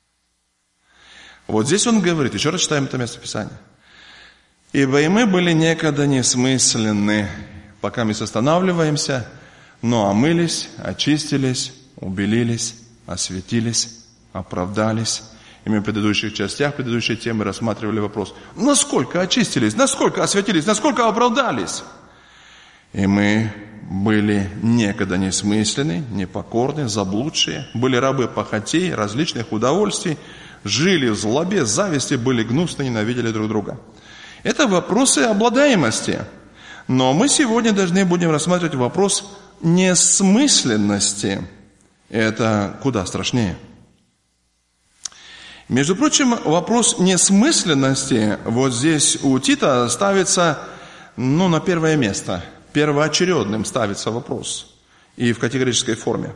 Вот здесь он говорит, еще раз читаем это место Писания. «Ибо и мы были некогда несмысленны, пока мы останавливаемся, но омылись, очистились, убелились, осветились, оправдались». И мы в предыдущих частях, предыдущей темы рассматривали вопрос, насколько очистились, насколько осветились, насколько оправдались. И мы были некогда несмысленны, непокорны, заблудшие, были рабы похотей, различных удовольствий, жили в злобе, зависти, были гнусны, ненавидели друг друга. Это вопросы обладаемости. Но мы сегодня должны будем рассматривать вопрос несмысленности. Это куда страшнее. Между прочим, вопрос несмысленности вот здесь у Тита ставится, ну, на первое место. Первоочередным ставится вопрос. И в категорической форме.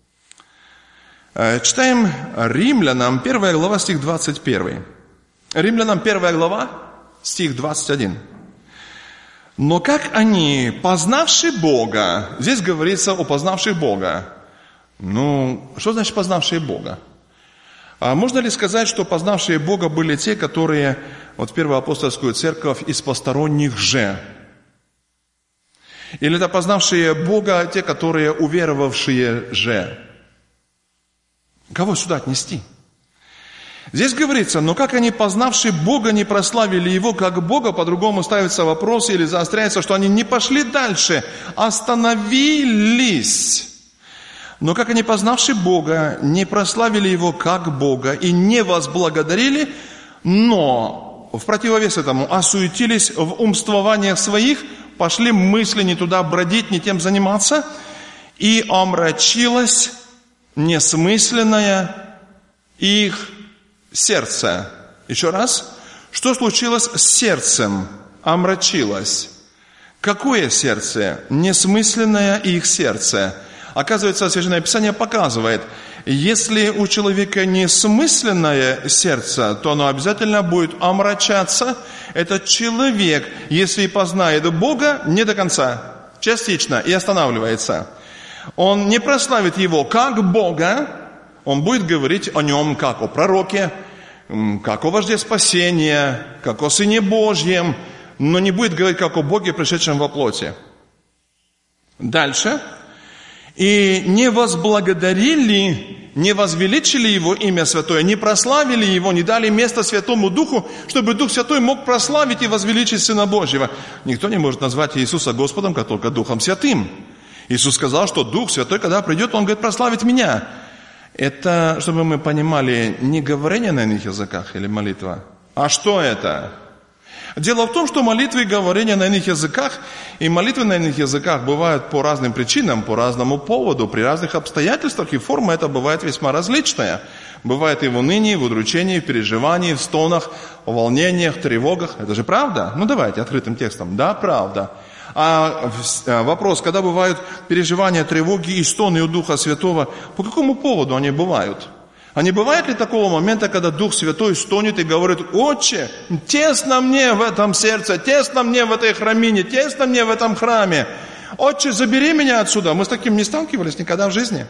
Читаем Римлянам, первая глава, стих двадцать один. Римлянам, первая глава, стих двадцать один. «Но как они, познавши Бога», здесь говорится о познавших Бога. Ну, что значит познавшие Бога? А можно ли сказать, что познавшие Бога были те, которые, вот в первую апостольскую церковь, из посторонних же? Или это познавшие Бога, те, которые уверовавшие же? Кого сюда отнести? Здесь говорится, но как они, познавшие Бога, не прославили Его как Бога, по-другому ставится вопрос или заостряется, что они не пошли дальше, остановились. Но как они, познавшие Бога, не прославили Его как Бога и не возблагодарили, но в противовес этому осуетились в умствованиях своих, пошли мысли не туда бродить, не тем заниматься, и омрачилось несмысленное их сердце. Еще раз. Что случилось с сердцем? Омрачилось. Какое сердце? Несмысленное их сердце. Оказывается, Священное Писание показывает, если у человека несмысленное сердце, то оно обязательно будет омрачаться. Этот человек, если познает Бога, не до конца, частично, и останавливается. Он не прославит Его как Бога, он будет говорить о Нем как о пророке, как о вожде спасения, как о Сыне Божьем, но не будет говорить как о Боге, пришедшем во плоти. Дальше. И не возблагодарили, не возвеличили Его имя Святое, не прославили Его, не дали место Святому Духу, чтобы Дух Святой мог прославить и возвеличить Сына Божьего. Никто не может назвать Иисуса Господом, как только Духом Святым. Иисус сказал, что Дух Святой, когда придет, Он говорит, прославить Меня. Это, чтобы мы понимали, не говорение на иных языках или молитва. А что это? Дело в том, что молитвы и говорение на иных языках и молитвы на иных языках бывают по разным причинам, по разному поводу, при разных обстоятельствах, и форма эта бывает весьма различная. Бывает и в унынии, в удручении, в переживании, в стонах, в волнениях, тревогах. Это же правда? Ну давайте открытым текстом. Да, правда. А вопрос, когда бывают переживания, тревоги и стоны у Духа Святого, по какому поводу они бывают? А не бывает ли такого момента, когда Дух Святой стонет и говорит: «Отче, тесно мне в этом сердце, тесно мне в этой храмине, тесно мне в этом храме. Отче, забери меня отсюда». Мы с таким не сталкивались никогда в жизни.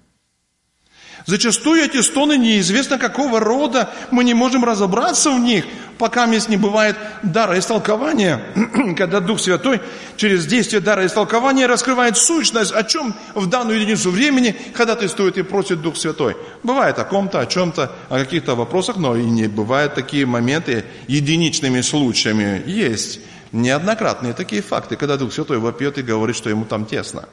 Зачастую эти стоны неизвестно какого рода, мы не можем разобраться в них, пока здесь не бывает дара истолкования, когда Дух Святой через действие дара истолкования раскрывает сущность, о чем в данную единицу времени ходатайствует и просит Дух Святой. Бывает о ком-то, о чем-то, о каких-то вопросах, но и не бывают такие моменты единичными случаями. Есть неоднократные такие факты, когда Дух Святой вопьет и говорит, что ему там тесно.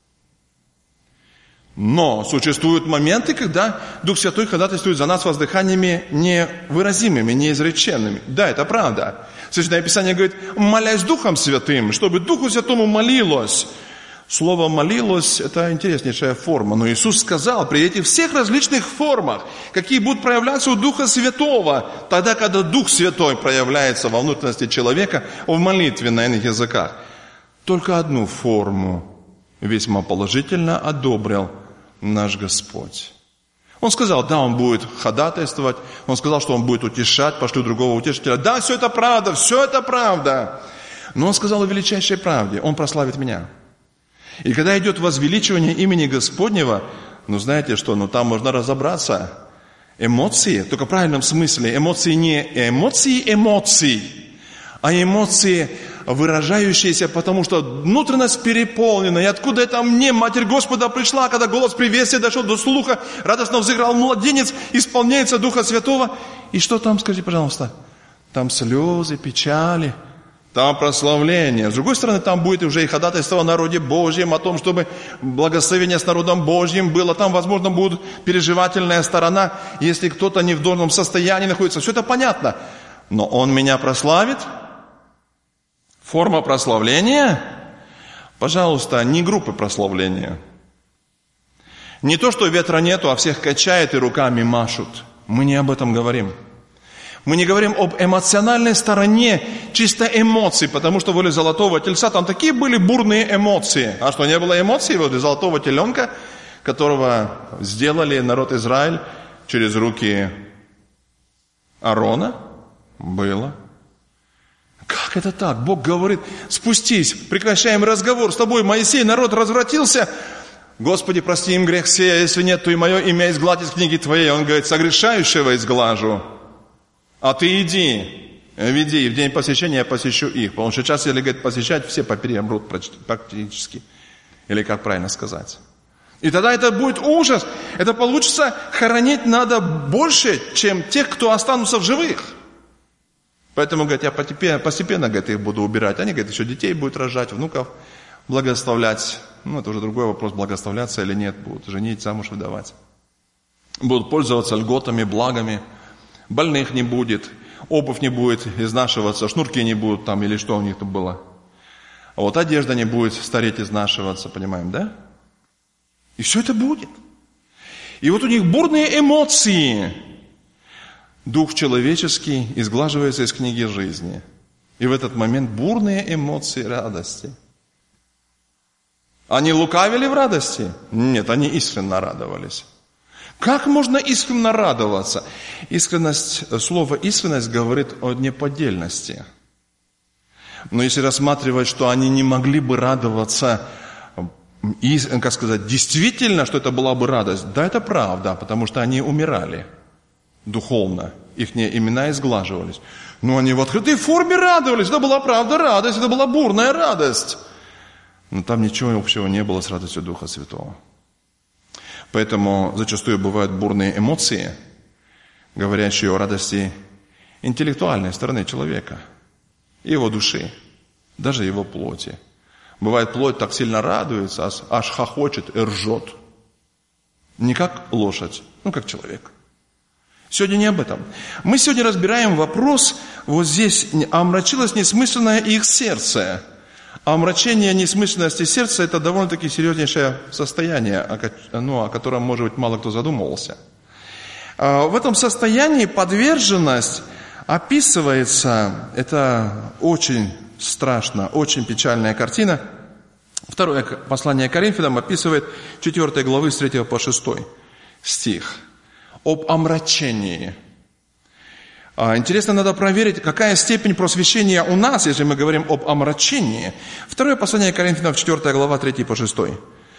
Но существуют моменты, когда Дух Святой ходатайствует за нас воздыханиями невыразимыми, неизреченными. Да, это правда. Священное Писание говорит: «Молясь Духом Святым», чтобы Духу Святому молилось. Слово «молилось» – это интереснейшая форма. Но Иисус сказал, при этих всех различных формах, какие будут проявляться у Духа Святого, тогда, когда Дух Святой проявляется во внутренности человека в молитве на иных языках, только одну форму весьма положительно одобрил наш Господь. Он сказал, да, Он будет ходатайствовать, Он сказал, что Он будет утешать, пошлю другого утешителя. Да, все это правда, все это правда. Но Он сказал о величайшей правде: Он прославит Меня. И когда идет возвеличивание имени Господнего, ну знаете что, ну там можно разобраться. Эмоции, только в правильном смысле, эмоции не эмоции эмоций, а эмоции, выражающиеся, потому что внутренность переполнена. И откуда это мне, Матерь Господа, пришла, когда голос приветствия дошел до слуха, радостно взыграл младенец, исполняется Духа Святого. И что там, скажите, пожалуйста? Там слезы, печали, там прославление. С другой стороны, там будет уже и ходатайство о народе Божьем, о том, чтобы благословение с народом Божьим было. Там, возможно, будет переживательная сторона, если кто-то не в должном состоянии находится. Все это понятно. Но Он меня прославит. Форма прославления, пожалуйста, не группы прославления. Не то, что ветра нету, а всех качает и руками машут. Мы не об этом говорим. Мы не говорим об эмоциональной стороне чисто эмоций, потому что возле золотого тельца там такие были бурные эмоции. А что, не было эмоций возле золотого теленка, которого сделали народ Израиль через руки Аарона? Было. Как это так? Бог говорит: спустись, прекращаем разговор с тобой, Моисей, народ развратился. Господи, прости им грех сей, а если нет, то и мое имя изгладь из книги Твоей. Он говорит: согрешающего изглажу, а ты иди, веди, и в день посещения я посещу их. Потому что сейчас, если, говорит, посещать, все поперемрут практически. Или как правильно сказать. И тогда это будет ужас. Это получится, хоронить надо больше, чем тех, кто останутся в живых. Поэтому, говорит, я постепенно, постепенно говорит, их буду убирать. Они, говорит, еще детей будут рожать, внуков благословлять. Ну, это уже другой вопрос, благословляться или нет. Будут женить, замуж выдавать. Будут пользоваться льготами, благами. Больных не будет. Обувь не будет изнашиваться. Шнурки не будут там, или что у них там было. А вот одежда не будет стареть, изнашиваться. Понимаем, да? И все это будет. И вот у них бурные эмоции. Дух человеческий изглаживается из книги жизни. И в этот момент бурные эмоции радости. Они лукавили в радости? Нет, они искренне радовались. Как можно искренне радоваться? Искренность, слово искренность говорит о неподдельности. Но если рассматривать, что они не могли бы радоваться, и, как сказать, действительно, что это была бы радость, да, это правда, потому что они умирали духовно, их имена изглаживались. Но они в открытой форме радовались, это была правда радость, это была бурная радость. Но там ничего общего не было с радостью Духа Святого. Поэтому зачастую бывают бурные эмоции, говорящие о радости интеллектуальной стороны человека, его души, даже его плоти. Бывает, плоть так сильно радуется, аж хохочет и ржет. Не как лошадь, ну как человек. Сегодня не об этом. Мы сегодня разбираем вопрос, вот здесь, омрачилось несмысленное их сердце. А омрачение несмысленности сердца – это довольно-таки серьезнейшее состояние, о, ну, о котором, может быть, мало кто задумывался. В этом состоянии подверженность описывается, это очень страшно, очень печальная картина. Второе послание Коринфянам описывает четвёртой главы с третьего по шестой стих. Об омрачении. Интересно, надо проверить, какая степень просвещения у нас, если мы говорим об омрачении. Второе послание Коринфянам, четвёртая глава, третий по шестой.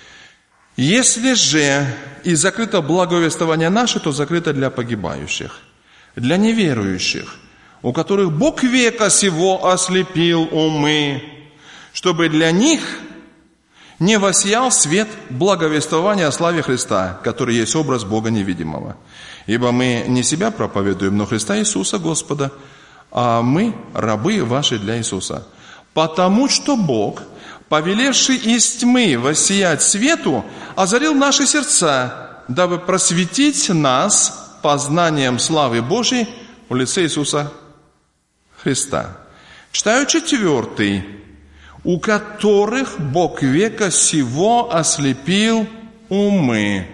«Если же и закрыто благовествование наше, то закрыто для погибающих, для неверующих, у которых Бог века сего ослепил умы, чтобы для них не воссиял свет благовествования о славе Христа, который есть образ Бога невидимого. Ибо мы не себя проповедуем, но Христа Иисуса Господа, а мы рабы ваши для Иисуса. Потому что Бог, повелевший из тьмы воссиять свету, озарил наши сердца, дабы просветить нас познанием славы Божьей в лице Иисуса Христа». Читаю четвертый. «У которых Бог века сего ослепил умы».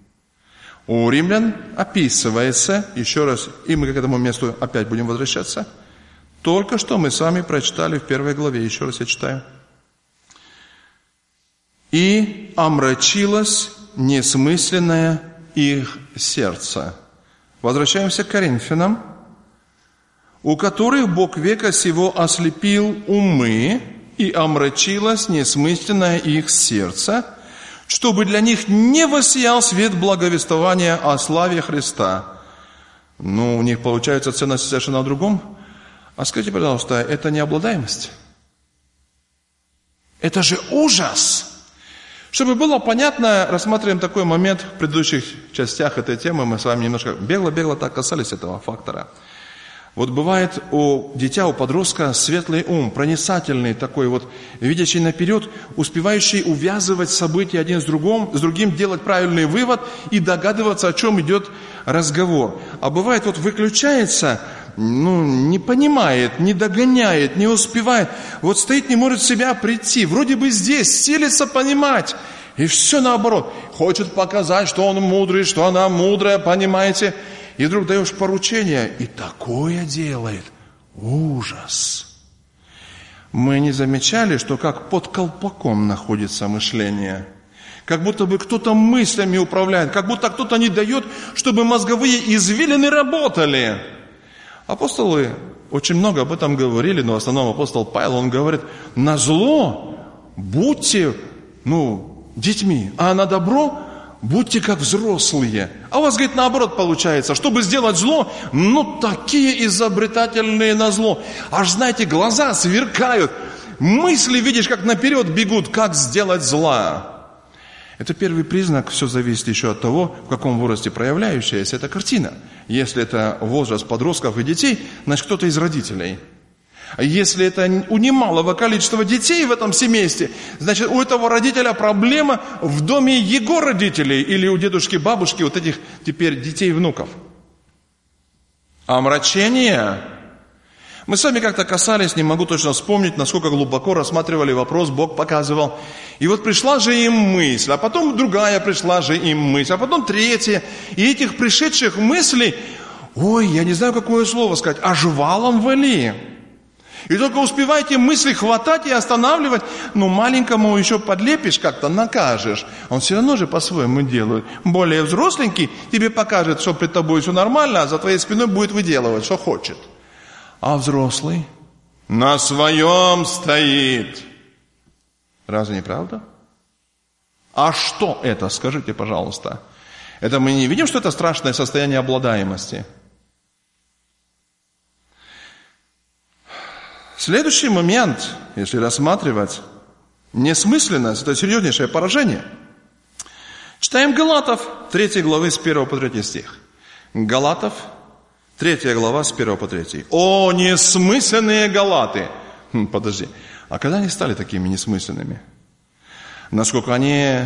У римлян описывается, еще раз, и мы к этому месту опять будем возвращаться, только что мы с вами прочитали в первой главе, еще раз я читаю. «И омрачилось несмысленное их сердце». Возвращаемся к Коринфянам. «У которых Бог века сего ослепил умы, и омрачилось несмысленное их сердце, чтобы для них не воссиял свет благовествования о славе Христа». Ну, у них получается ценность совершенно в другом. А скажите, пожалуйста, это не обладаемость? Это же ужас! Чтобы было понятно, рассматриваем такой момент в предыдущих частях этой темы. Мы с вами немножко бегло-бегло так касались этого фактора. Вот бывает у дитя, у подростка светлый ум, проницательный такой вот, видящий наперед, успевающий увязывать события один с другим, с другим, делать правильный вывод и догадываться, о чем идет разговор. А бывает вот выключается, ну, не понимает, не догоняет, не успевает. Вот стоит, не может в себя прийти. Вроде бы здесь, силится понимать. И все наоборот. Хочет показать, что он мудрый, что она мудрая, понимаете. И вдруг даешь поручение, и такое делает. Ужас. Мы не замечали, что как под колпаком находится мышление. Как будто бы кто-то мыслями управляет, как будто кто-то не дает, чтобы мозговые извилины работали. Апостолы очень много об этом говорили, но в основном апостол Павел, он говорит: назло будьте, ну, детьми, а на добро будьте как взрослые. А у вас, говорит, наоборот получается. Чтобы сделать зло, ну, такие изобретательные на зло. Аж, знаете, глаза сверкают. Мысли, видишь, как наперед бегут, как сделать зла. Это первый признак, все зависит еще от того, в каком возрасте проявляющаяся эта картина. Если это возраст подростков и детей, значит, кто-то из родителей. А если это у немалого количества детей в этом семействе, значит, у этого родителя проблема в доме его родителей или у дедушки, бабушки, вот этих теперь детей и внуков. Омрачение. Мы с вами как-то касались, не могу точно вспомнить, насколько глубоко рассматривали вопрос, Бог показывал. И вот пришла же им мысль, а потом другая пришла же им мысль, а потом третья. И этих пришедших мыслей, ой, я не знаю, какое слово сказать, аж валом вали. И только успевайте мысли хватать и останавливать, ну, маленькому еще подлепишь как-то, накажешь. Он все равно же по-своему делает. Более взросленький тебе покажет, что пред тобой все нормально, а за твоей спиной будет выделывать, что хочет. А взрослый на своем стоит. Разве не правда? А что это, скажите, пожалуйста? Это мы не видим, что это страшное состояние обладаемости? Следующий момент, если рассматривать несмысленность, это серьезнейшее поражение. Читаем Галатов, третьей главы, с первого по третий стих. Галатов, третья глава, с первого по третий. О, несмысленные галаты! Хм, подожди, а когда они стали такими несмысленными? Насколько они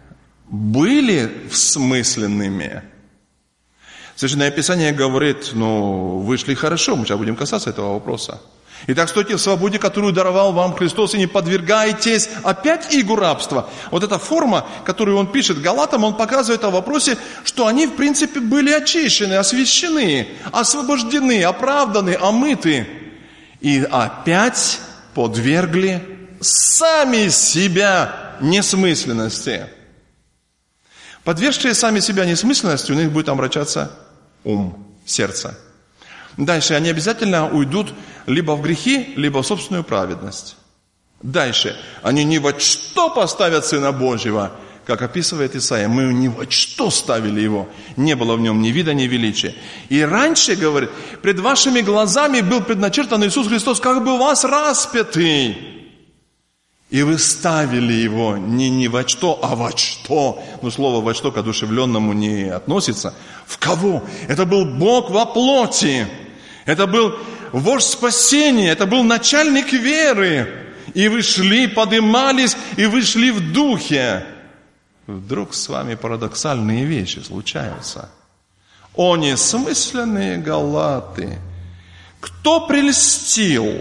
были всмысленными? Священное Писание говорит, ну, вы шли хорошо, мы сейчас будем касаться этого вопроса. Итак, стойте в свободе, которую даровал вам Христос, и не подвергайтесь опять игу рабства. Вот эта форма, которую он пишет Галатам, он показывает о вопросе, что они, в принципе, были очищены, освящены, освобождены, оправданы, омыты. И опять подвергли сами себя несмысленности. Подвергшие сами себя несмысленности, у них будет омрачаться ум, сердце. Дальше они обязательно уйдут либо в грехи, либо в собственную праведность. Дальше они ни во что поставят Сына Божьего, как описывает Исаия. Мы ни во что ставили Его. Не было в Нем ни вида, ни величия. И раньше, говорит, пред вашими глазами был предначертан Иисус Христос, как бы у вас распятый. И вы ставили Его не ни во что, а во что. Но слово во что к одушевленному не относится. В кого? Это был Бог во плоти. Это был вождь спасения, это был начальник веры. И вы шли, подымались, и вы шли в духе. Вдруг с вами парадоксальные вещи случаются. О, несмысленные галаты! Кто прельстил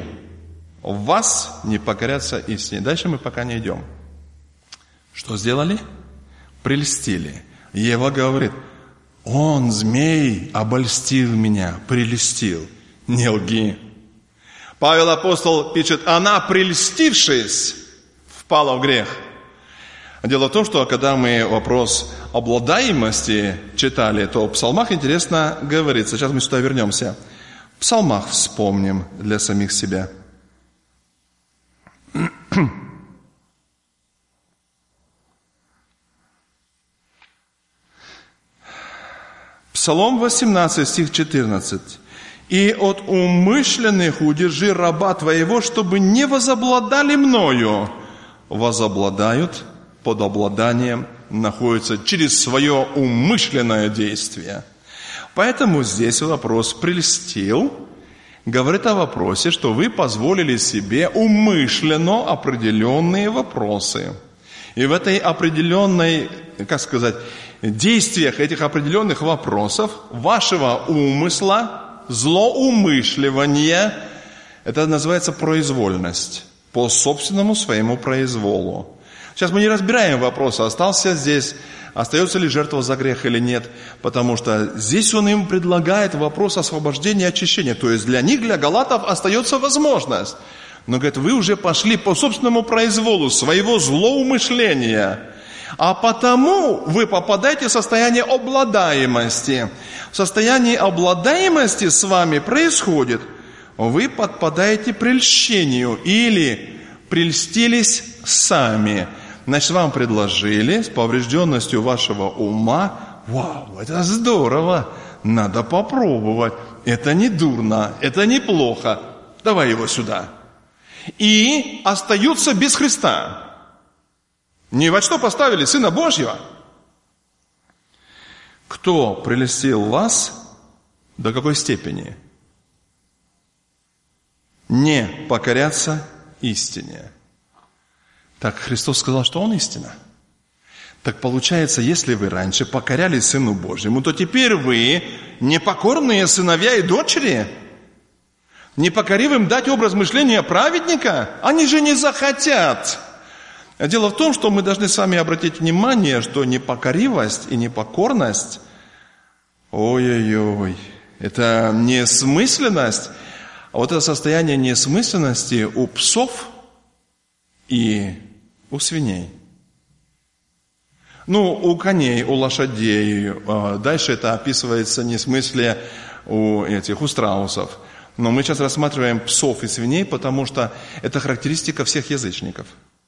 вас не покоряться истине? Дальше мы пока не идем. Что сделали? Прельстили. Ева говорит, он, змей, обольстил меня, прельстил. Не лги. Павел апостол пишет, она, прельстившись, впала в грех. Дело в том, что когда мы вопрос обладаемости читали, то в псалмах интересно говорится. Сейчас мы сюда вернемся. В псалмах вспомним для самих себя. Псалом восемнадцать, стих четырнадцать. «И от умышленных удержи раба твоего, чтобы не возобладали мною». Возобладают, под обладанием находятся через свое умышленное действие. Поэтому здесь вопрос «прельстил» говорит о вопросе, что вы позволили себе умышленно определенные вопросы. И в этой определенной, как сказать, действиях этих определенных вопросов вашего умысла, злоумышливания, это называется произвольность, по собственному своему произволу. Сейчас мы не разбираем вопрос, остался здесь, остается ли жертва за грех или нет, потому что здесь он им предлагает вопрос освобождения и очищения. То есть для них, для галатов, остается возможность. Но, говорит, вы уже пошли по собственному произволу, своего злоумышления. А потому вы попадаете в состояние обладаемости. В состоянии обладаемости с вами происходит, вы подпадаете прельщению или прельстились сами. Значит, вам предложили с поврежденностью вашего ума, вау, это здорово, надо попробовать, это не дурно, это неплохо, давай его сюда. И остаются без Христа. Ни во что поставили Сына Божьего. Кто прелестил вас до какой степени? Не покоряться истине. Так Христос сказал, что Он истина. Так получается, если вы раньше покорялись Сыну Божьему, то теперь вы непокорные сыновья и дочери. Не покорив им дать образ мышления праведника, они же не захотят. Дело в том, что мы должны с вами обратить внимание, что непокоривость и непокорность, ой-ой-ой, это несмысленность. А вот это состояние несмысленности у псов и у свиней. Ну, у коней, у лошадей. Дальше это описывается несмыслие у этих, у страусов. Но мы сейчас рассматриваем псов и свиней, потому что это характеристика всех язычников.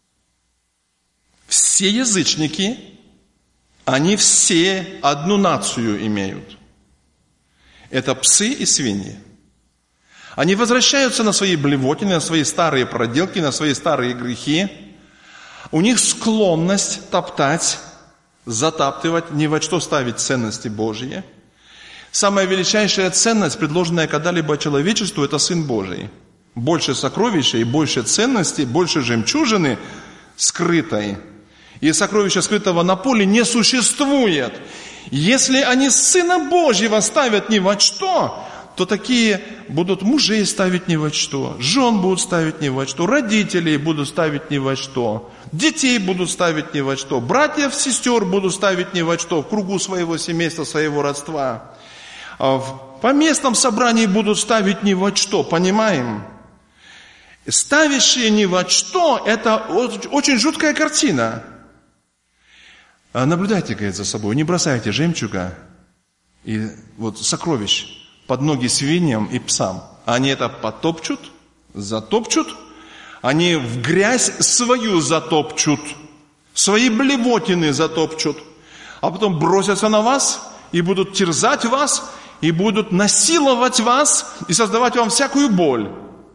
Все язычники, они все одну нацию имеют. Это псы и свиньи. Они возвращаются на свои блевотины, на свои старые проделки, на свои старые грехи. У них склонность топтать, затаптывать, ни во что ставить ценности Божьи. Самая величайшая ценность, предложенная когда-либо человечеству, это Сын Божий. Больше сокровища и больше ценностей, больше жемчужины скрытой. И сокровища скрытого на поле не существует. Если они Сына Божьего ставят ни во что, то такие будут мужей ставить ни во что, жен будут ставить ни во что, родителей будут ставить ни во что, детей будут ставить ни во что, братьев, сестер будут ставить ни во что, в кругу своего семейства, своего родства. В поместном собрании будут ставить ни во что, понимаем? Ставящие ни во что, это очень жуткая картина. Наблюдайте, говорит, за собой, не бросайте жемчуга и вот сокровищ под ноги свиньям и псам. Они это потопчут, затопчут, они в грязь свою затопчут, свои блевотины затопчут, а потом бросятся на вас и будут терзать вас, и будут насиловать вас, и создавать вам всякую боль.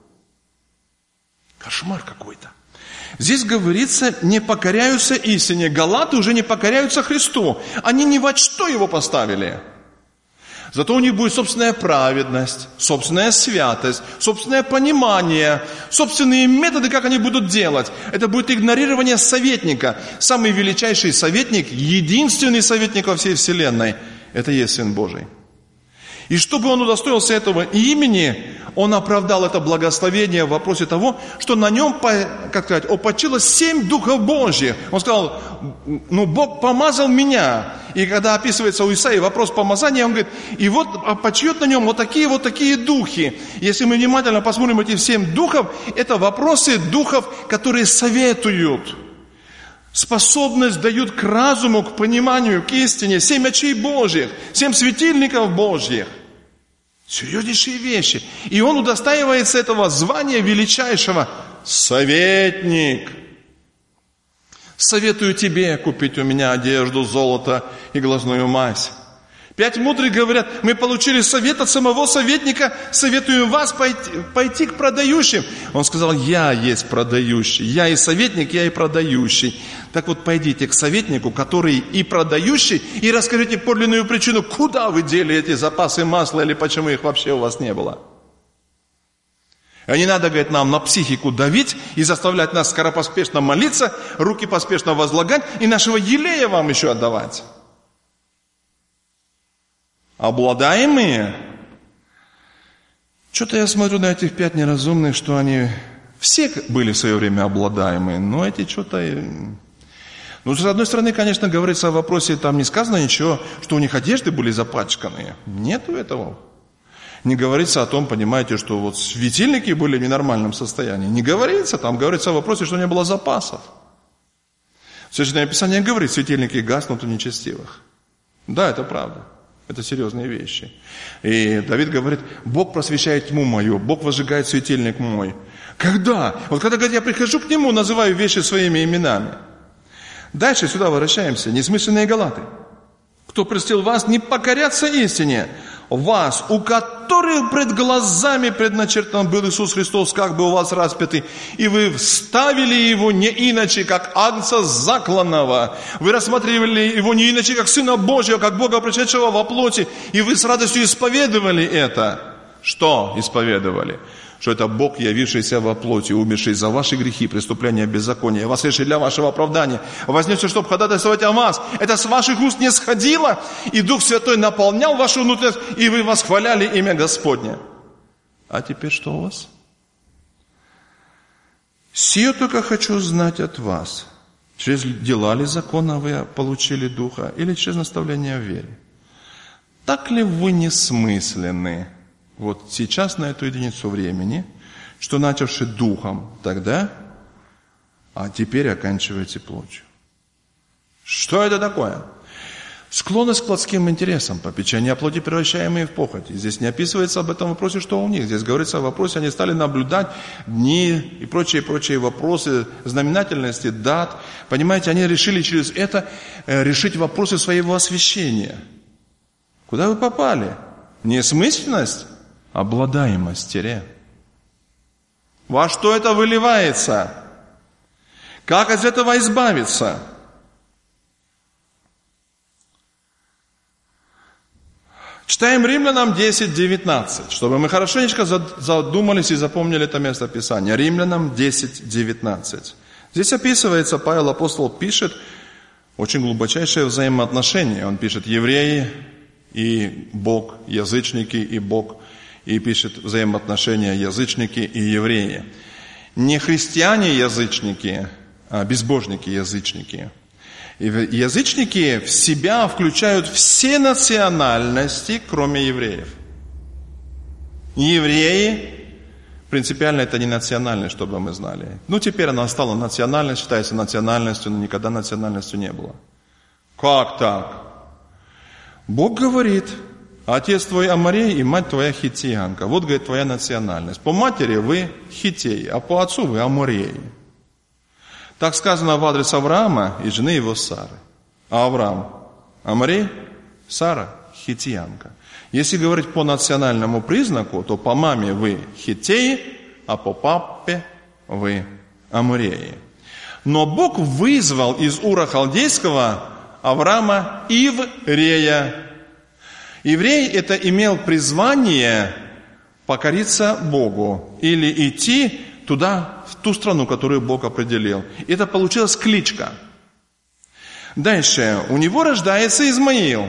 Кошмар какой-то. Здесь говорится, не покоряются истине. Галаты уже не покоряются Христу. Они ни во что его поставили. Зато у них будет собственная праведность, собственная святость, собственное понимание, собственные методы, как они будут делать. Это будет игнорирование советника. Самый величайший советник, единственный советник во всей вселенной, это есть Сын Божий. И чтобы он удостоился этого имени, он оправдал это благословение в вопросе того, что на нем, как сказать, опочилось семь духов Божьих. Он сказал, ну, Бог помазал меня. И когда описывается у Исаии вопрос помазания, он говорит, и вот почиет на нем вот такие вот такие духи. Если мы внимательно посмотрим эти семь духов, это вопросы духов, которые советуют. Способность дают к разуму, к пониманию, к истине. Семь очей Божьих, семь светильников Божьих. Серьезнейшие вещи. И он удостаивается этого звания величайшего советник. Советую тебе купить у меня одежду, золото и глазную мазь. Пять мудрых говорят, мы получили совет от самого советника, советуем вас пойти, пойти к продающим. Он сказал, я есть продающий, я и советник, я и продающий. Так вот, пойдите к советнику, который и продающий, и расскажите подлинную причину, куда вы дели эти запасы масла, или почему их вообще у вас не было. А не надо, говорит, нам на психику давить и заставлять нас скоропоспешно молиться, руки поспешно возлагать и нашего елея вам еще отдавать. Обладаемые. Что-то я смотрю на этих пять неразумных, что они все были в свое время обладаемые, но эти что-то... Ну, с одной стороны, конечно, говорится о вопросе, там не сказано ничего, что у них одежды были запачканные. Нету этого. Не говорится о том, понимаете, что вот светильники были в ненормальном состоянии. Не говорится, там говорится о вопросе, что не было запасов. Священное Писание говорит, светильники гаснут у нечестивых. Да, это правда. Это серьезные вещи. И Давид говорит, Бог просвещает тьму мою, Бог возжигает светильник мой. Когда? Вот когда, говорит, я прихожу к Нему, называю вещи своими именами. Дальше сюда возвращаемся. Несмысленные галаты. Кто просил вас не покоряться истине, вас, у которых пред глазами предначертан был Иисус Христос, как бы у вас распятый, и вы вставили его не иначе, как агнца закланного. Вы рассматривали его не иначе, как Сына Божьего, как Бога, пришедшего во плоти, и вы с радостью исповедовали это. Что исповедовали? Что это Бог, явившийся во плоти, умерший за ваши грехи, преступления, беззакония, воскресший для вашего оправдания, вознесший, чтобы ходатайствовать о вас. Это с ваших уст не сходило, и Дух Святой наполнял вашу внутренность, и вы восхваляли имя Господне. А теперь что у вас? «Сие только хочу знать от вас, через дела ли закона вы получили Духа, или через наставление в вере? Так ли вы несмысленны?» Вот сейчас на эту единицу времени, что начавши духом тогда, а теперь оканчиваете плотью. Что это такое? Склонность к плотским интересам, попечение о плоти, превращаемые в похоть. Здесь не описывается об этом вопросе, что у них. Здесь говорится о вопросе, они стали наблюдать дни и прочие-прочие вопросы, знаменательности, дат. Понимаете, они решили через это решить вопросы своего освящения. Куда вы попали? Несмысленность? Обладаемость, тире. Во что это выливается? Как из этого избавиться? Читаем Римлянам десять девятнадцать, чтобы мы хорошенечко задумались и запомнили это место Писания. Римлянам десять девятнадцать. Здесь описывается, Павел апостол пишет очень глубочайшее взаимоотношение. Он пишет: евреи и Бог, язычники и Бог. И пишет взаимоотношения язычники и евреи. Не христиане-язычники, а безбожники-язычники. И язычники в себя включают все национальности, кроме евреев. Евреи, принципиально это не национальность, чтобы мы знали. Ну, теперь она стала национальностью, считается национальностью, но никогда национальностью не было. Как так? Бог говорит: отец твой Аморей и мать твоя хиттеянка. Вот, говорит, твоя национальность. По матери вы хиттеи, а по отцу вы амореи. Так сказано в адрес Авраама и жены его Сары. А Авраам Аморей, Сара хиттеянка. Если говорить по национальному признаку, то по маме вы хиттеи, а по папе вы амореи. Но Бог вызвал из Ура Халдейского Авраама Иврея. Еврей это имел призвание покориться Богу или идти туда, в ту страну, которую Бог определил. Это получилась кличка. Дальше. У него рождается Измаил.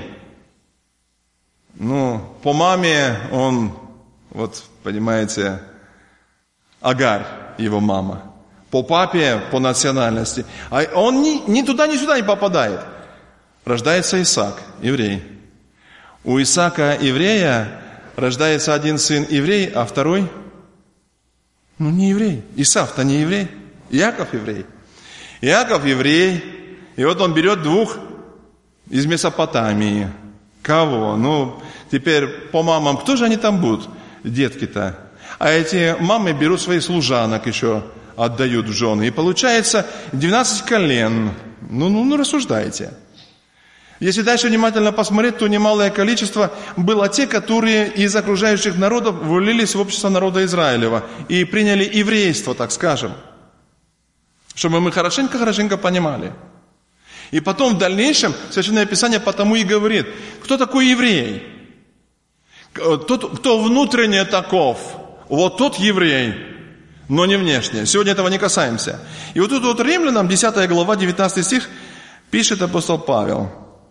Ну, по маме он, вот, понимаете, Агарь, его мама. По папе, по национальности. А он ни, ни туда, ни сюда не попадает. Рождается Исаак, еврей. У Исаака, еврея, рождается один сын еврей, а второй, ну, не еврей. Исав-то не еврей. Иаков еврей. Иаков еврей. И вот он берет двух из Месопотамии. Кого? Ну, теперь по мамам, кто же они там будут, детки-то? А эти мамы берут своих служанок еще, отдают в жены. И получается двенадцать колен. Ну, ну, ну, рассуждайте. Если дальше внимательно посмотреть, то немалое количество было те, которые из окружающих народов влились в общество народа Израилева и приняли еврейство, так скажем. Чтобы мы хорошенько-хорошенько понимали. И потом в дальнейшем Священное Писание потому и говорит, кто такой еврей? Тот, кто внутренне таков, вот тот еврей, но не внешне. Сегодня этого не касаемся. И вот тут вот Римлянам, десятая глава, девятнадцатый стих, пишет апостол Павел.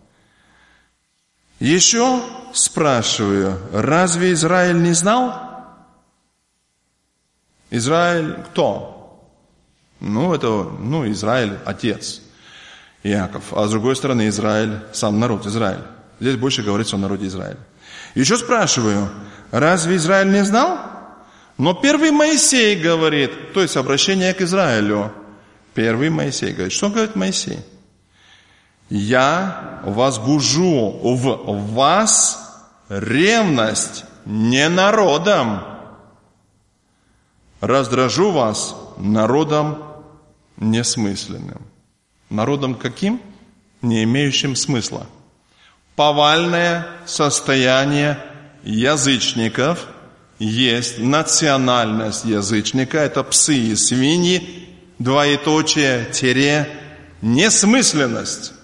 Еще спрашиваю, разве Израиль не знал? Израиль кто? Ну, это, ну, Израиль, отец Иаков. А с другой стороны, Израиль, сам народ Израиль. Здесь больше говорится о народе Израиля. Еще спрашиваю, разве Израиль не знал? Но первый Моисей говорит, то есть обращение к Израилю. Первый Моисей говорит. Что говорит Моисей? Я возбужу в вас ревность не народом, раздражу вас народом несмысленным. Народом каким? Не имеющим смысла. Повальное состояние язычников есть национальность язычника. Это псы и свиньи, двоеточие, тире, несмысленность.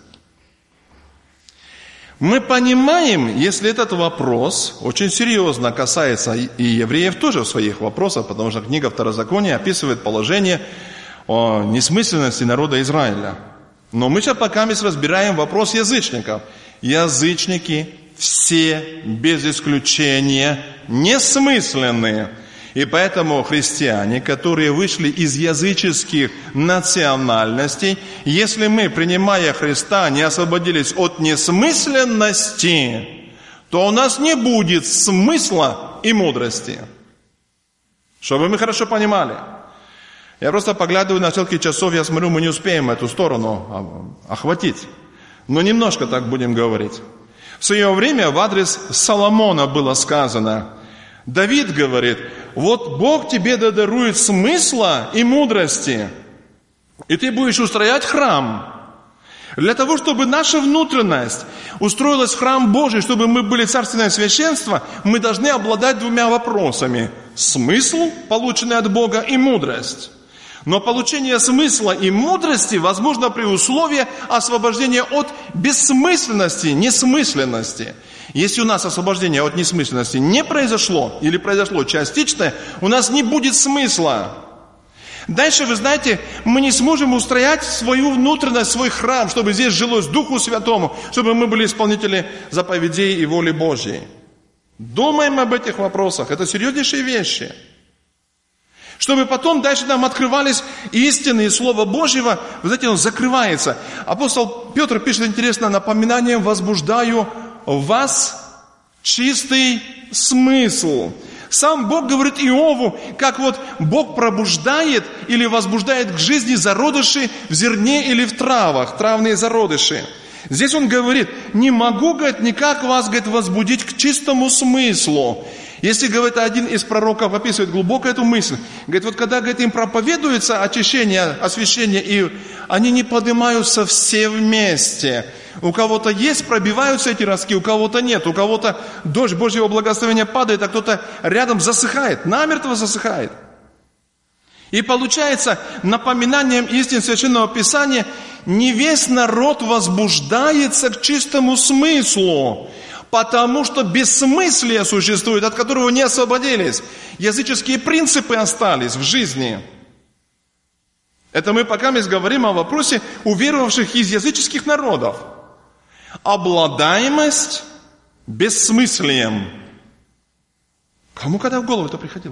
Мы понимаем, если этот вопрос очень серьезно касается и евреев тоже в своих вопросах, потому что книга Второзакония описывает положение о несмысленности народа Израиля. Но мы сейчас пока мы разбираем вопрос язычников. Язычники все, без исключения, несмысленные. И поэтому христиане, которые вышли из языческих национальностей, если мы, принимая Христа, не освободились от несмысленности, то у нас не будет смысла и мудрости. Чтобы мы хорошо понимали. Я просто поглядываю на стрелки часов, я смотрю, мы не успеем эту сторону охватить. Но немножко так будем говорить. В свое время в адрес Соломона было сказано, Давид говорит, вот Бог тебе дарует смысла и мудрости, и ты будешь устроять храм. Для того, чтобы наша внутренность устроилась в храм Божий, чтобы мы были царственное священство, мы должны обладать двумя вопросами. Смысл, полученный от Бога, и мудрость. Но получение смысла и мудрости возможно при условии освобождения от бессмысленности, несмысленности. Если у нас освобождение от несмысленности не произошло, или произошло частичное, у нас не будет смысла. Дальше, вы знаете, мы не сможем устроять свою внутренность, свой храм, чтобы здесь жилось Духу Святому, чтобы мы были исполнители заповедей и воли Божьей. Думаем об этих вопросах, это серьезнейшие вещи. Чтобы потом дальше нам открывались истины и Слово Божьего, вы знаете, оно закрывается. Апостол Петр пишет, интересно, напоминанием возбуждаю в вас чистый смысл. Сам Бог говорит Иову, как вот Бог пробуждает или возбуждает к жизни зародыши в зерне или в травах, травные зародыши. Здесь он говорит, не могу, говорит, никак вас, говорит, возбудить к чистому смыслу. Если, говорит, один из пророков описывает глубоко эту мысль, говорит, вот когда, говорит, им проповедуется очищение, освящение, и они не поднимаются все вместе. У кого-то есть, пробиваются эти ростки, у кого-то нет, у кого-то дождь Божьего благословения падает, а кто-то рядом засыхает, намертво засыхает. И получается, напоминанием истин Священного Писания, не весь народ возбуждается к чистому смыслу, потому что бессмыслие существует, от которого не освободились. Языческие принципы остались в жизни. Это мы пока мы говорим о вопросе уверовавших из языческих народов. Обладаемость бессмыслием. Кому когда в голову это приходило?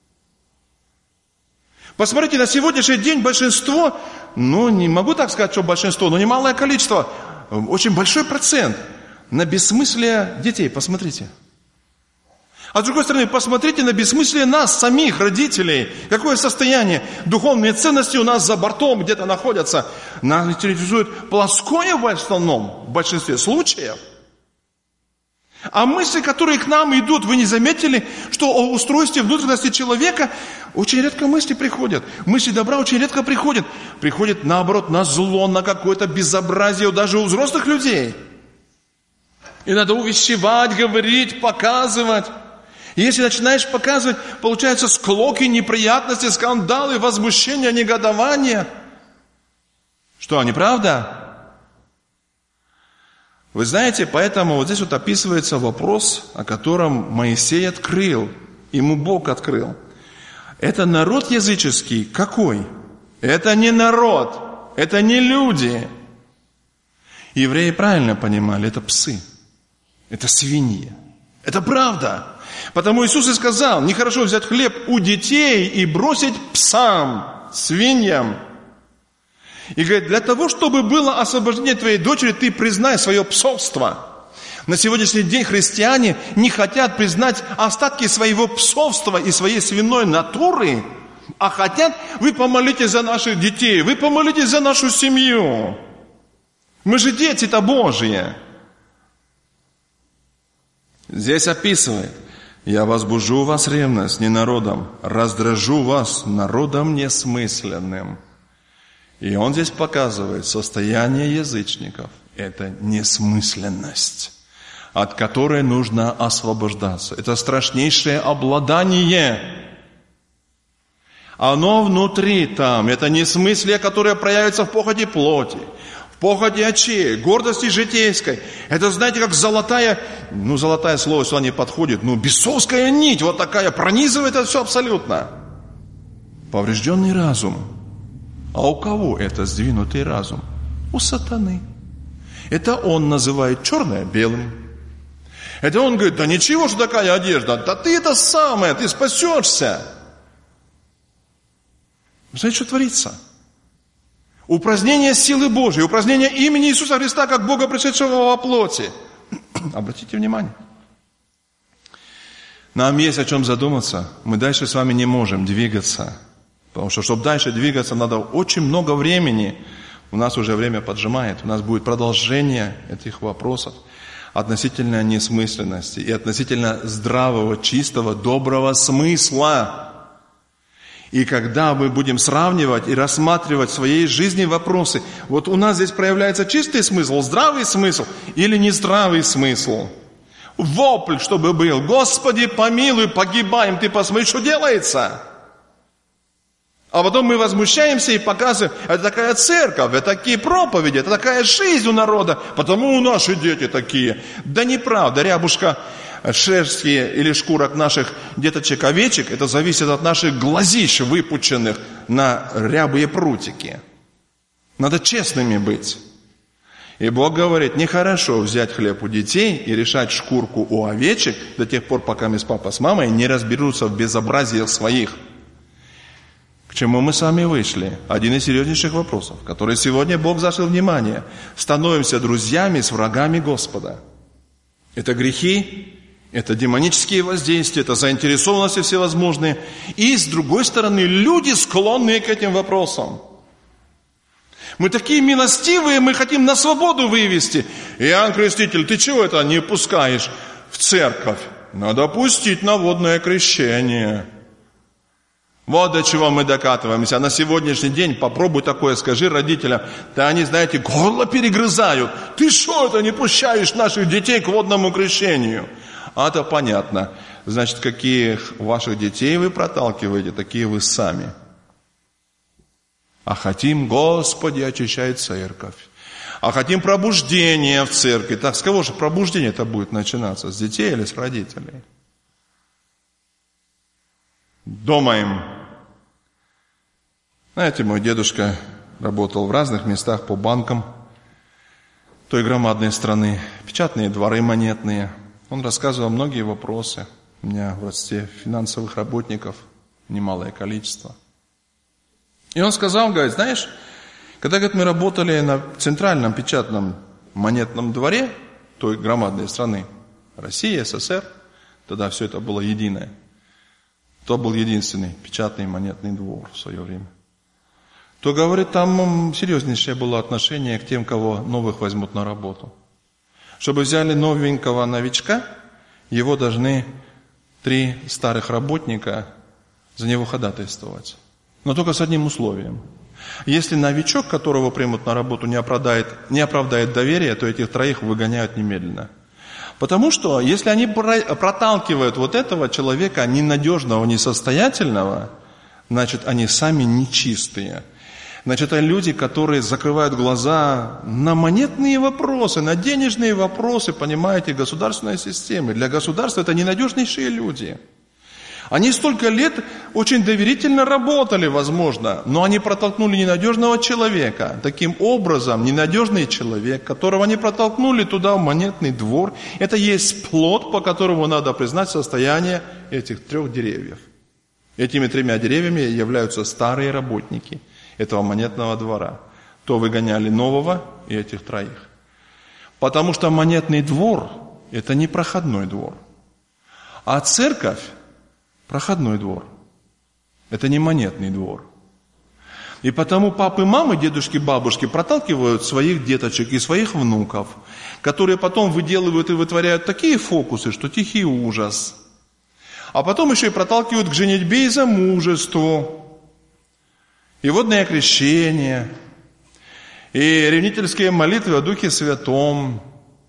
Посмотрите, на сегодняшний день большинство, ну не могу так сказать, что большинство, но немалое количество, очень большой процент на бессмыслие детей, посмотрите. А с другой стороны, посмотрите на бессмыслие нас, самих, родителей. Какое состояние? Духовные ценности у нас за бортом где-то находятся. Нас интересует плоское в основном, в большинстве случаев. А мысли, которые к нам идут, вы не заметили, что о устройстве внутренности человека очень редко мысли приходят. Мысли добра очень редко приходят. Приходят, наоборот, на зло, на какое-то безобразие даже у взрослых людей. И надо увещевать, говорить, показывать. И если начинаешь показывать, получаются склоки, неприятности, скандалы, возмущения, негодования. Что, неправда? Вы знаете, поэтому вот здесь вот описывается вопрос, о котором Моисей открыл, ему Бог открыл. Это народ языческий какой? Это не народ, это не люди. Евреи правильно понимали, это псы, это свиньи. Это правда. Потому Иисус и сказал, нехорошо взять хлеб у детей и бросить псам, свиньям. И говорит, для того, чтобы было освобождение твоей дочери, ты признай свое псовство. На сегодняшний день христиане не хотят признать остатки своего псовства и своей свиной натуры, а хотят, вы помолитесь за наших детей, вы помолитесь за нашу семью. Мы же дети-то Божьи. Здесь описывает, я возбужу вас ревность не народом, раздражу вас народом несмысленным. И он здесь показывает, состояние язычников – это несмысленность, от которой нужно освобождаться. Это страшнейшее обладание. Оно внутри там. Это несмыслие, которое проявится в похоти плоти, в похоти очей, гордости житейской. Это, знаете, как золотая, ну, золотое слово сюда не подходит, ну, бесовская нить, вот такая, пронизывает это все абсолютно. Поврежденный разум. А у кого это сдвинутый разум? У сатаны. Это он называет черное белым. Это он говорит, да ничего, что такая одежда, да ты это самое, ты спасешься. Знаете, что творится? Упразднение силы Божьей, упразднение имени Иисуса Христа, как Бога, пришедшего во плоти. Обратите внимание. Нам есть о чем задуматься. Мы дальше с вами не можем двигаться. Потому что, чтобы дальше двигаться, надо очень много времени. У нас уже время поджимает. У нас будет продолжение этих вопросов относительно несмысленности и относительно здравого, чистого, доброго смысла. И когда мы будем сравнивать и рассматривать в своей жизни вопросы, вот у нас здесь проявляется чистый смысл, здравый смысл или нездравый смысл. Вопль, чтобы был, Господи, помилуй, погибаем, ты посмотри, что делается. А потом мы возмущаемся и показываем, это такая церковь, это такие проповеди, это такая жизнь у народа, потому наши дети такие. Да неправда, рябушка шерсти или шкурок наших деточек-овечек, это зависит от наших глазищ, выпученных на рябые прутики. Надо честными быть. И Бог говорит, нехорошо взять хлеб у детей и решать шкурку у овечек до тех пор, пока мы с папой, с мамой не разберутся в безобразиях своих. К чему мы сами вышли? Один из серьезнейших вопросов, который сегодня Бог зашел внимание. Становимся друзьями с врагами Господа. Это грехи, это демонические воздействия, это заинтересованности всевозможные. И, с другой стороны, люди, склонные к этим вопросам. Мы такие милостивые, мы хотим на свободу вывести. Иоанн Креститель, ты чего это не пускаешь в церковь? Надо пустить на водное крещение. Вот до чего мы докатываемся. А на сегодняшний день попробуй такое, скажи родителям. Да они, знаете, горло перегрызают. Ты что это не пущаешь наших детей к водному крещению? А то понятно. Значит, какие ваших детей вы проталкиваете, такие вы сами. А хотим, Господи, очищай церковь. А хотим пробуждения в церкви. Так с кого же пробуждение-то будет начинаться? С детей или с родителей? Думаем. Знаете, мой дедушка работал в разных местах по банкам той громадной страны. Печатные дворы монетные. Он рассказывал многие вопросы. У меня в родстве финансовых работников немалое количество. И он сказал, говорит, знаешь, когда, говорит, мы работали на центральном печатном монетном дворе той громадной страны, Россия, СССР, тогда все это было единое, то был единственный печатный монетный двор в свое время, то, говорит, там серьезнейшее было отношение к тем, кого новых возьмут на работу. Чтобы взяли новенького новичка, его должны три старых работника за него ходатайствовать. Но только с одним условием. Если новичок, которого примут на работу, не оправдает, не оправдает доверия, то этих троих выгоняют немедленно. Потому что, если они проталкивают вот этого человека ненадежного, несостоятельного, значит, они сами нечистые. Значит, это люди, которые закрывают глаза на монетные вопросы, на денежные вопросы, понимаете, государственной системы. Для государства это ненадежнейшие люди. Они столько лет очень доверительно работали, возможно, но они протолкнули ненадежного человека. Таким образом, ненадежный человек, которого они протолкнули туда, в монетный двор, это есть плод, по которому надо признать состояние этих трех деревьев. Этими тремя деревьями являются старые работники этого монетного двора. То выгоняли нового и этих троих. Потому что монетный двор – это не проходной двор. А церковь – проходной двор. Это не монетный двор. И потому папы, мамы, дедушки, бабушки проталкивают своих деточек и своих внуков, которые потом выделывают и вытворяют такие фокусы, что тихий ужас. А потом еще и проталкивают к женитьбе и замужеству. И водное крещение. И ревнительские молитвы о Духе Святом.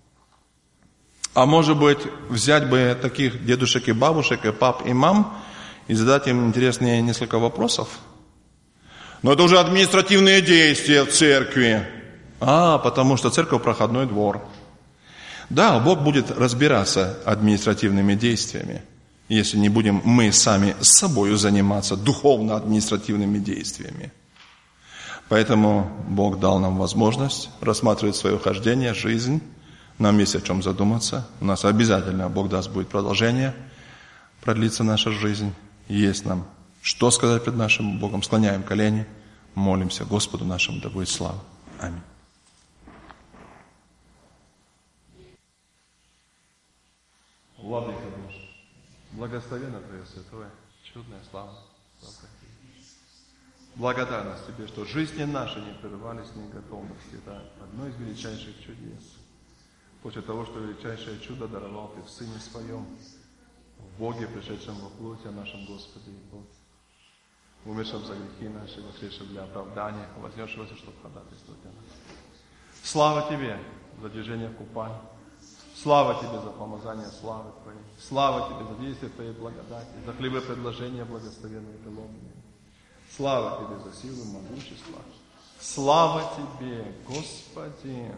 А может быть, взять бы таких дедушек и бабушек, и пап, и мам, и задать им интересные несколько вопросов. Но это уже административные действия в церкви. А, потому что церковь – проходной двор. Да, Бог будет разбираться административными действиями, если не будем мы сами с собой заниматься духовно-административными действиями. Поэтому Бог дал нам возможность рассматривать свое хождение, жизнь. Нам есть о чем задуматься. У нас обязательно, Бог даст, будет продолжение. Продлится наша жизнь. Есть нам что сказать пред нашим Богом. Склоняем колени, молимся Господу нашему, да будет слава. Аминь. Владыка Божий, благословенно Твое святое, чудное, слава. Благодарность Тебе, что жизни наши не прерывались неготовности. Это одно из величайших чудес. После того, что величайшее чудо даровал Ты в Сыне Своем, в Боге, пришедшем во плоти, о нашем Господе и Боге, умершем за грехи наши, воскресшем для оправдания, вознесшегося, чтобы ходатайствовать о нас. Слава Тебе за движение в купальне. Слава Тебе за помазание славы Твоей. Слава Тебе за действие Твоей благодати, за хлебы предложения благословенные и ломные. Слава Тебе за силу и могущество. Слава Тебе, Господи.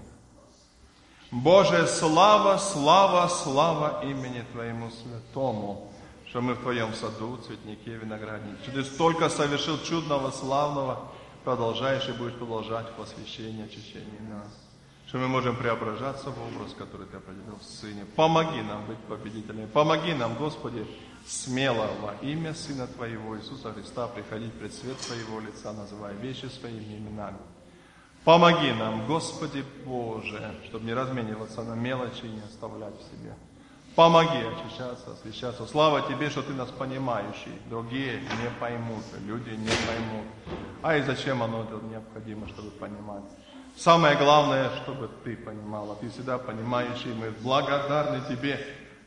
Боже, слава, слава, слава имени Твоему святому, что мы в Твоем саду, цветнике, винограднике. Что Ты столько совершил чудного, славного, продолжаешь и будешь продолжать в посвящении, очищении нас. Что мы можем преображаться в образ, который Ты определил в Сыне. Помоги нам быть победителями. Помоги нам, Господи, смело во имя Сына Твоего, Иисуса Христа, приходить пред свет Твоего лица, называя вещи своими именами. Помоги нам, Господи Боже, чтобы не размениваться на мелочи и не оставлять в себе. Помоги очищаться, освящаться. Слава Тебе, что Ты нас понимающий. Другие не поймут, люди не поймут. А и зачем оно это необходимо, чтобы понимать? Самое главное, чтобы Ты понимала. Ты всегда понимающий. Мы благодарны Тебе,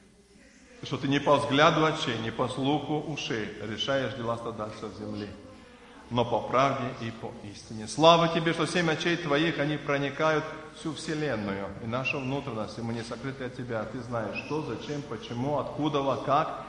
что Ты не по взгляду очей, не по слуху ушей решаешь дела страдальцев земли, но по правде и по истине. Слава Тебе, что семь очей Твоих, они проникают всю вселенную и нашу внутренность, и мы не сокрыты от Тебя. Ты знаешь, что, зачем, почему, откуда, как,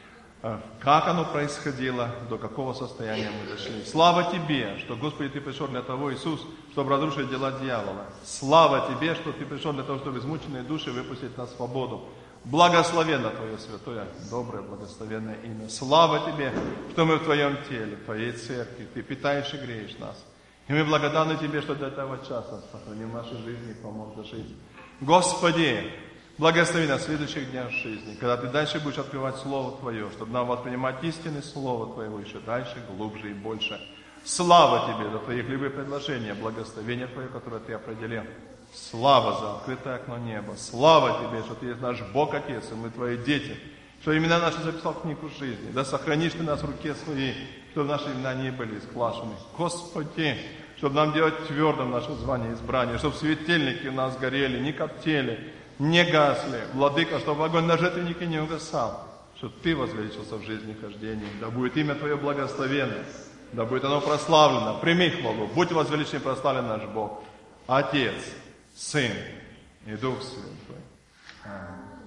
как оно происходило, до какого состояния мы дошли. Слава Тебе, что, Господи, Ты пришел для того, Иисус, чтобы разрушить дела дьявола. Слава Тебе, что Ты пришел для того, чтобы измученные души выпустить на свободу. Благословенно Твое святое, доброе, благословенное имя. Слава Тебе, что мы в Твоем теле, в Твоей церкви. Ты питаешь и греешь нас. И мы благодарны Тебе, что до этого часа сохранил наши жизни и помог дожить. Господи, благослови нас в следующих днях жизни, когда Ты дальше будешь открывать Слово Твое, чтобы нам воспринимать истины Слова Твоего еще дальше, глубже и больше. Слава Тебе за Твои хлебы предложения, благословение Твое, которое Ты определил. Слава за открытое окно неба. Слава Тебе, что Ты есть наш Бог Отец, и мы Твои дети. Что имена наши записал в книгу жизни. Да сохранишь Ты нас в руке Своей, чтобы наши имена не были сглашены. Господи, чтобы нам делать твердым наше звание избрания, чтобы светильники у нас горели, не коптели, не гасли. Владыка, чтобы огонь на жертвеннике не угасал. Чтобы Ты возвеличился в жизни хождении. Да будет имя Твое благословенно. Да будет оно прославлено. Прими хвалу. Будь возвеличен и прославлен наш Бог. Отец, Сын и Дух Святой. Аминь.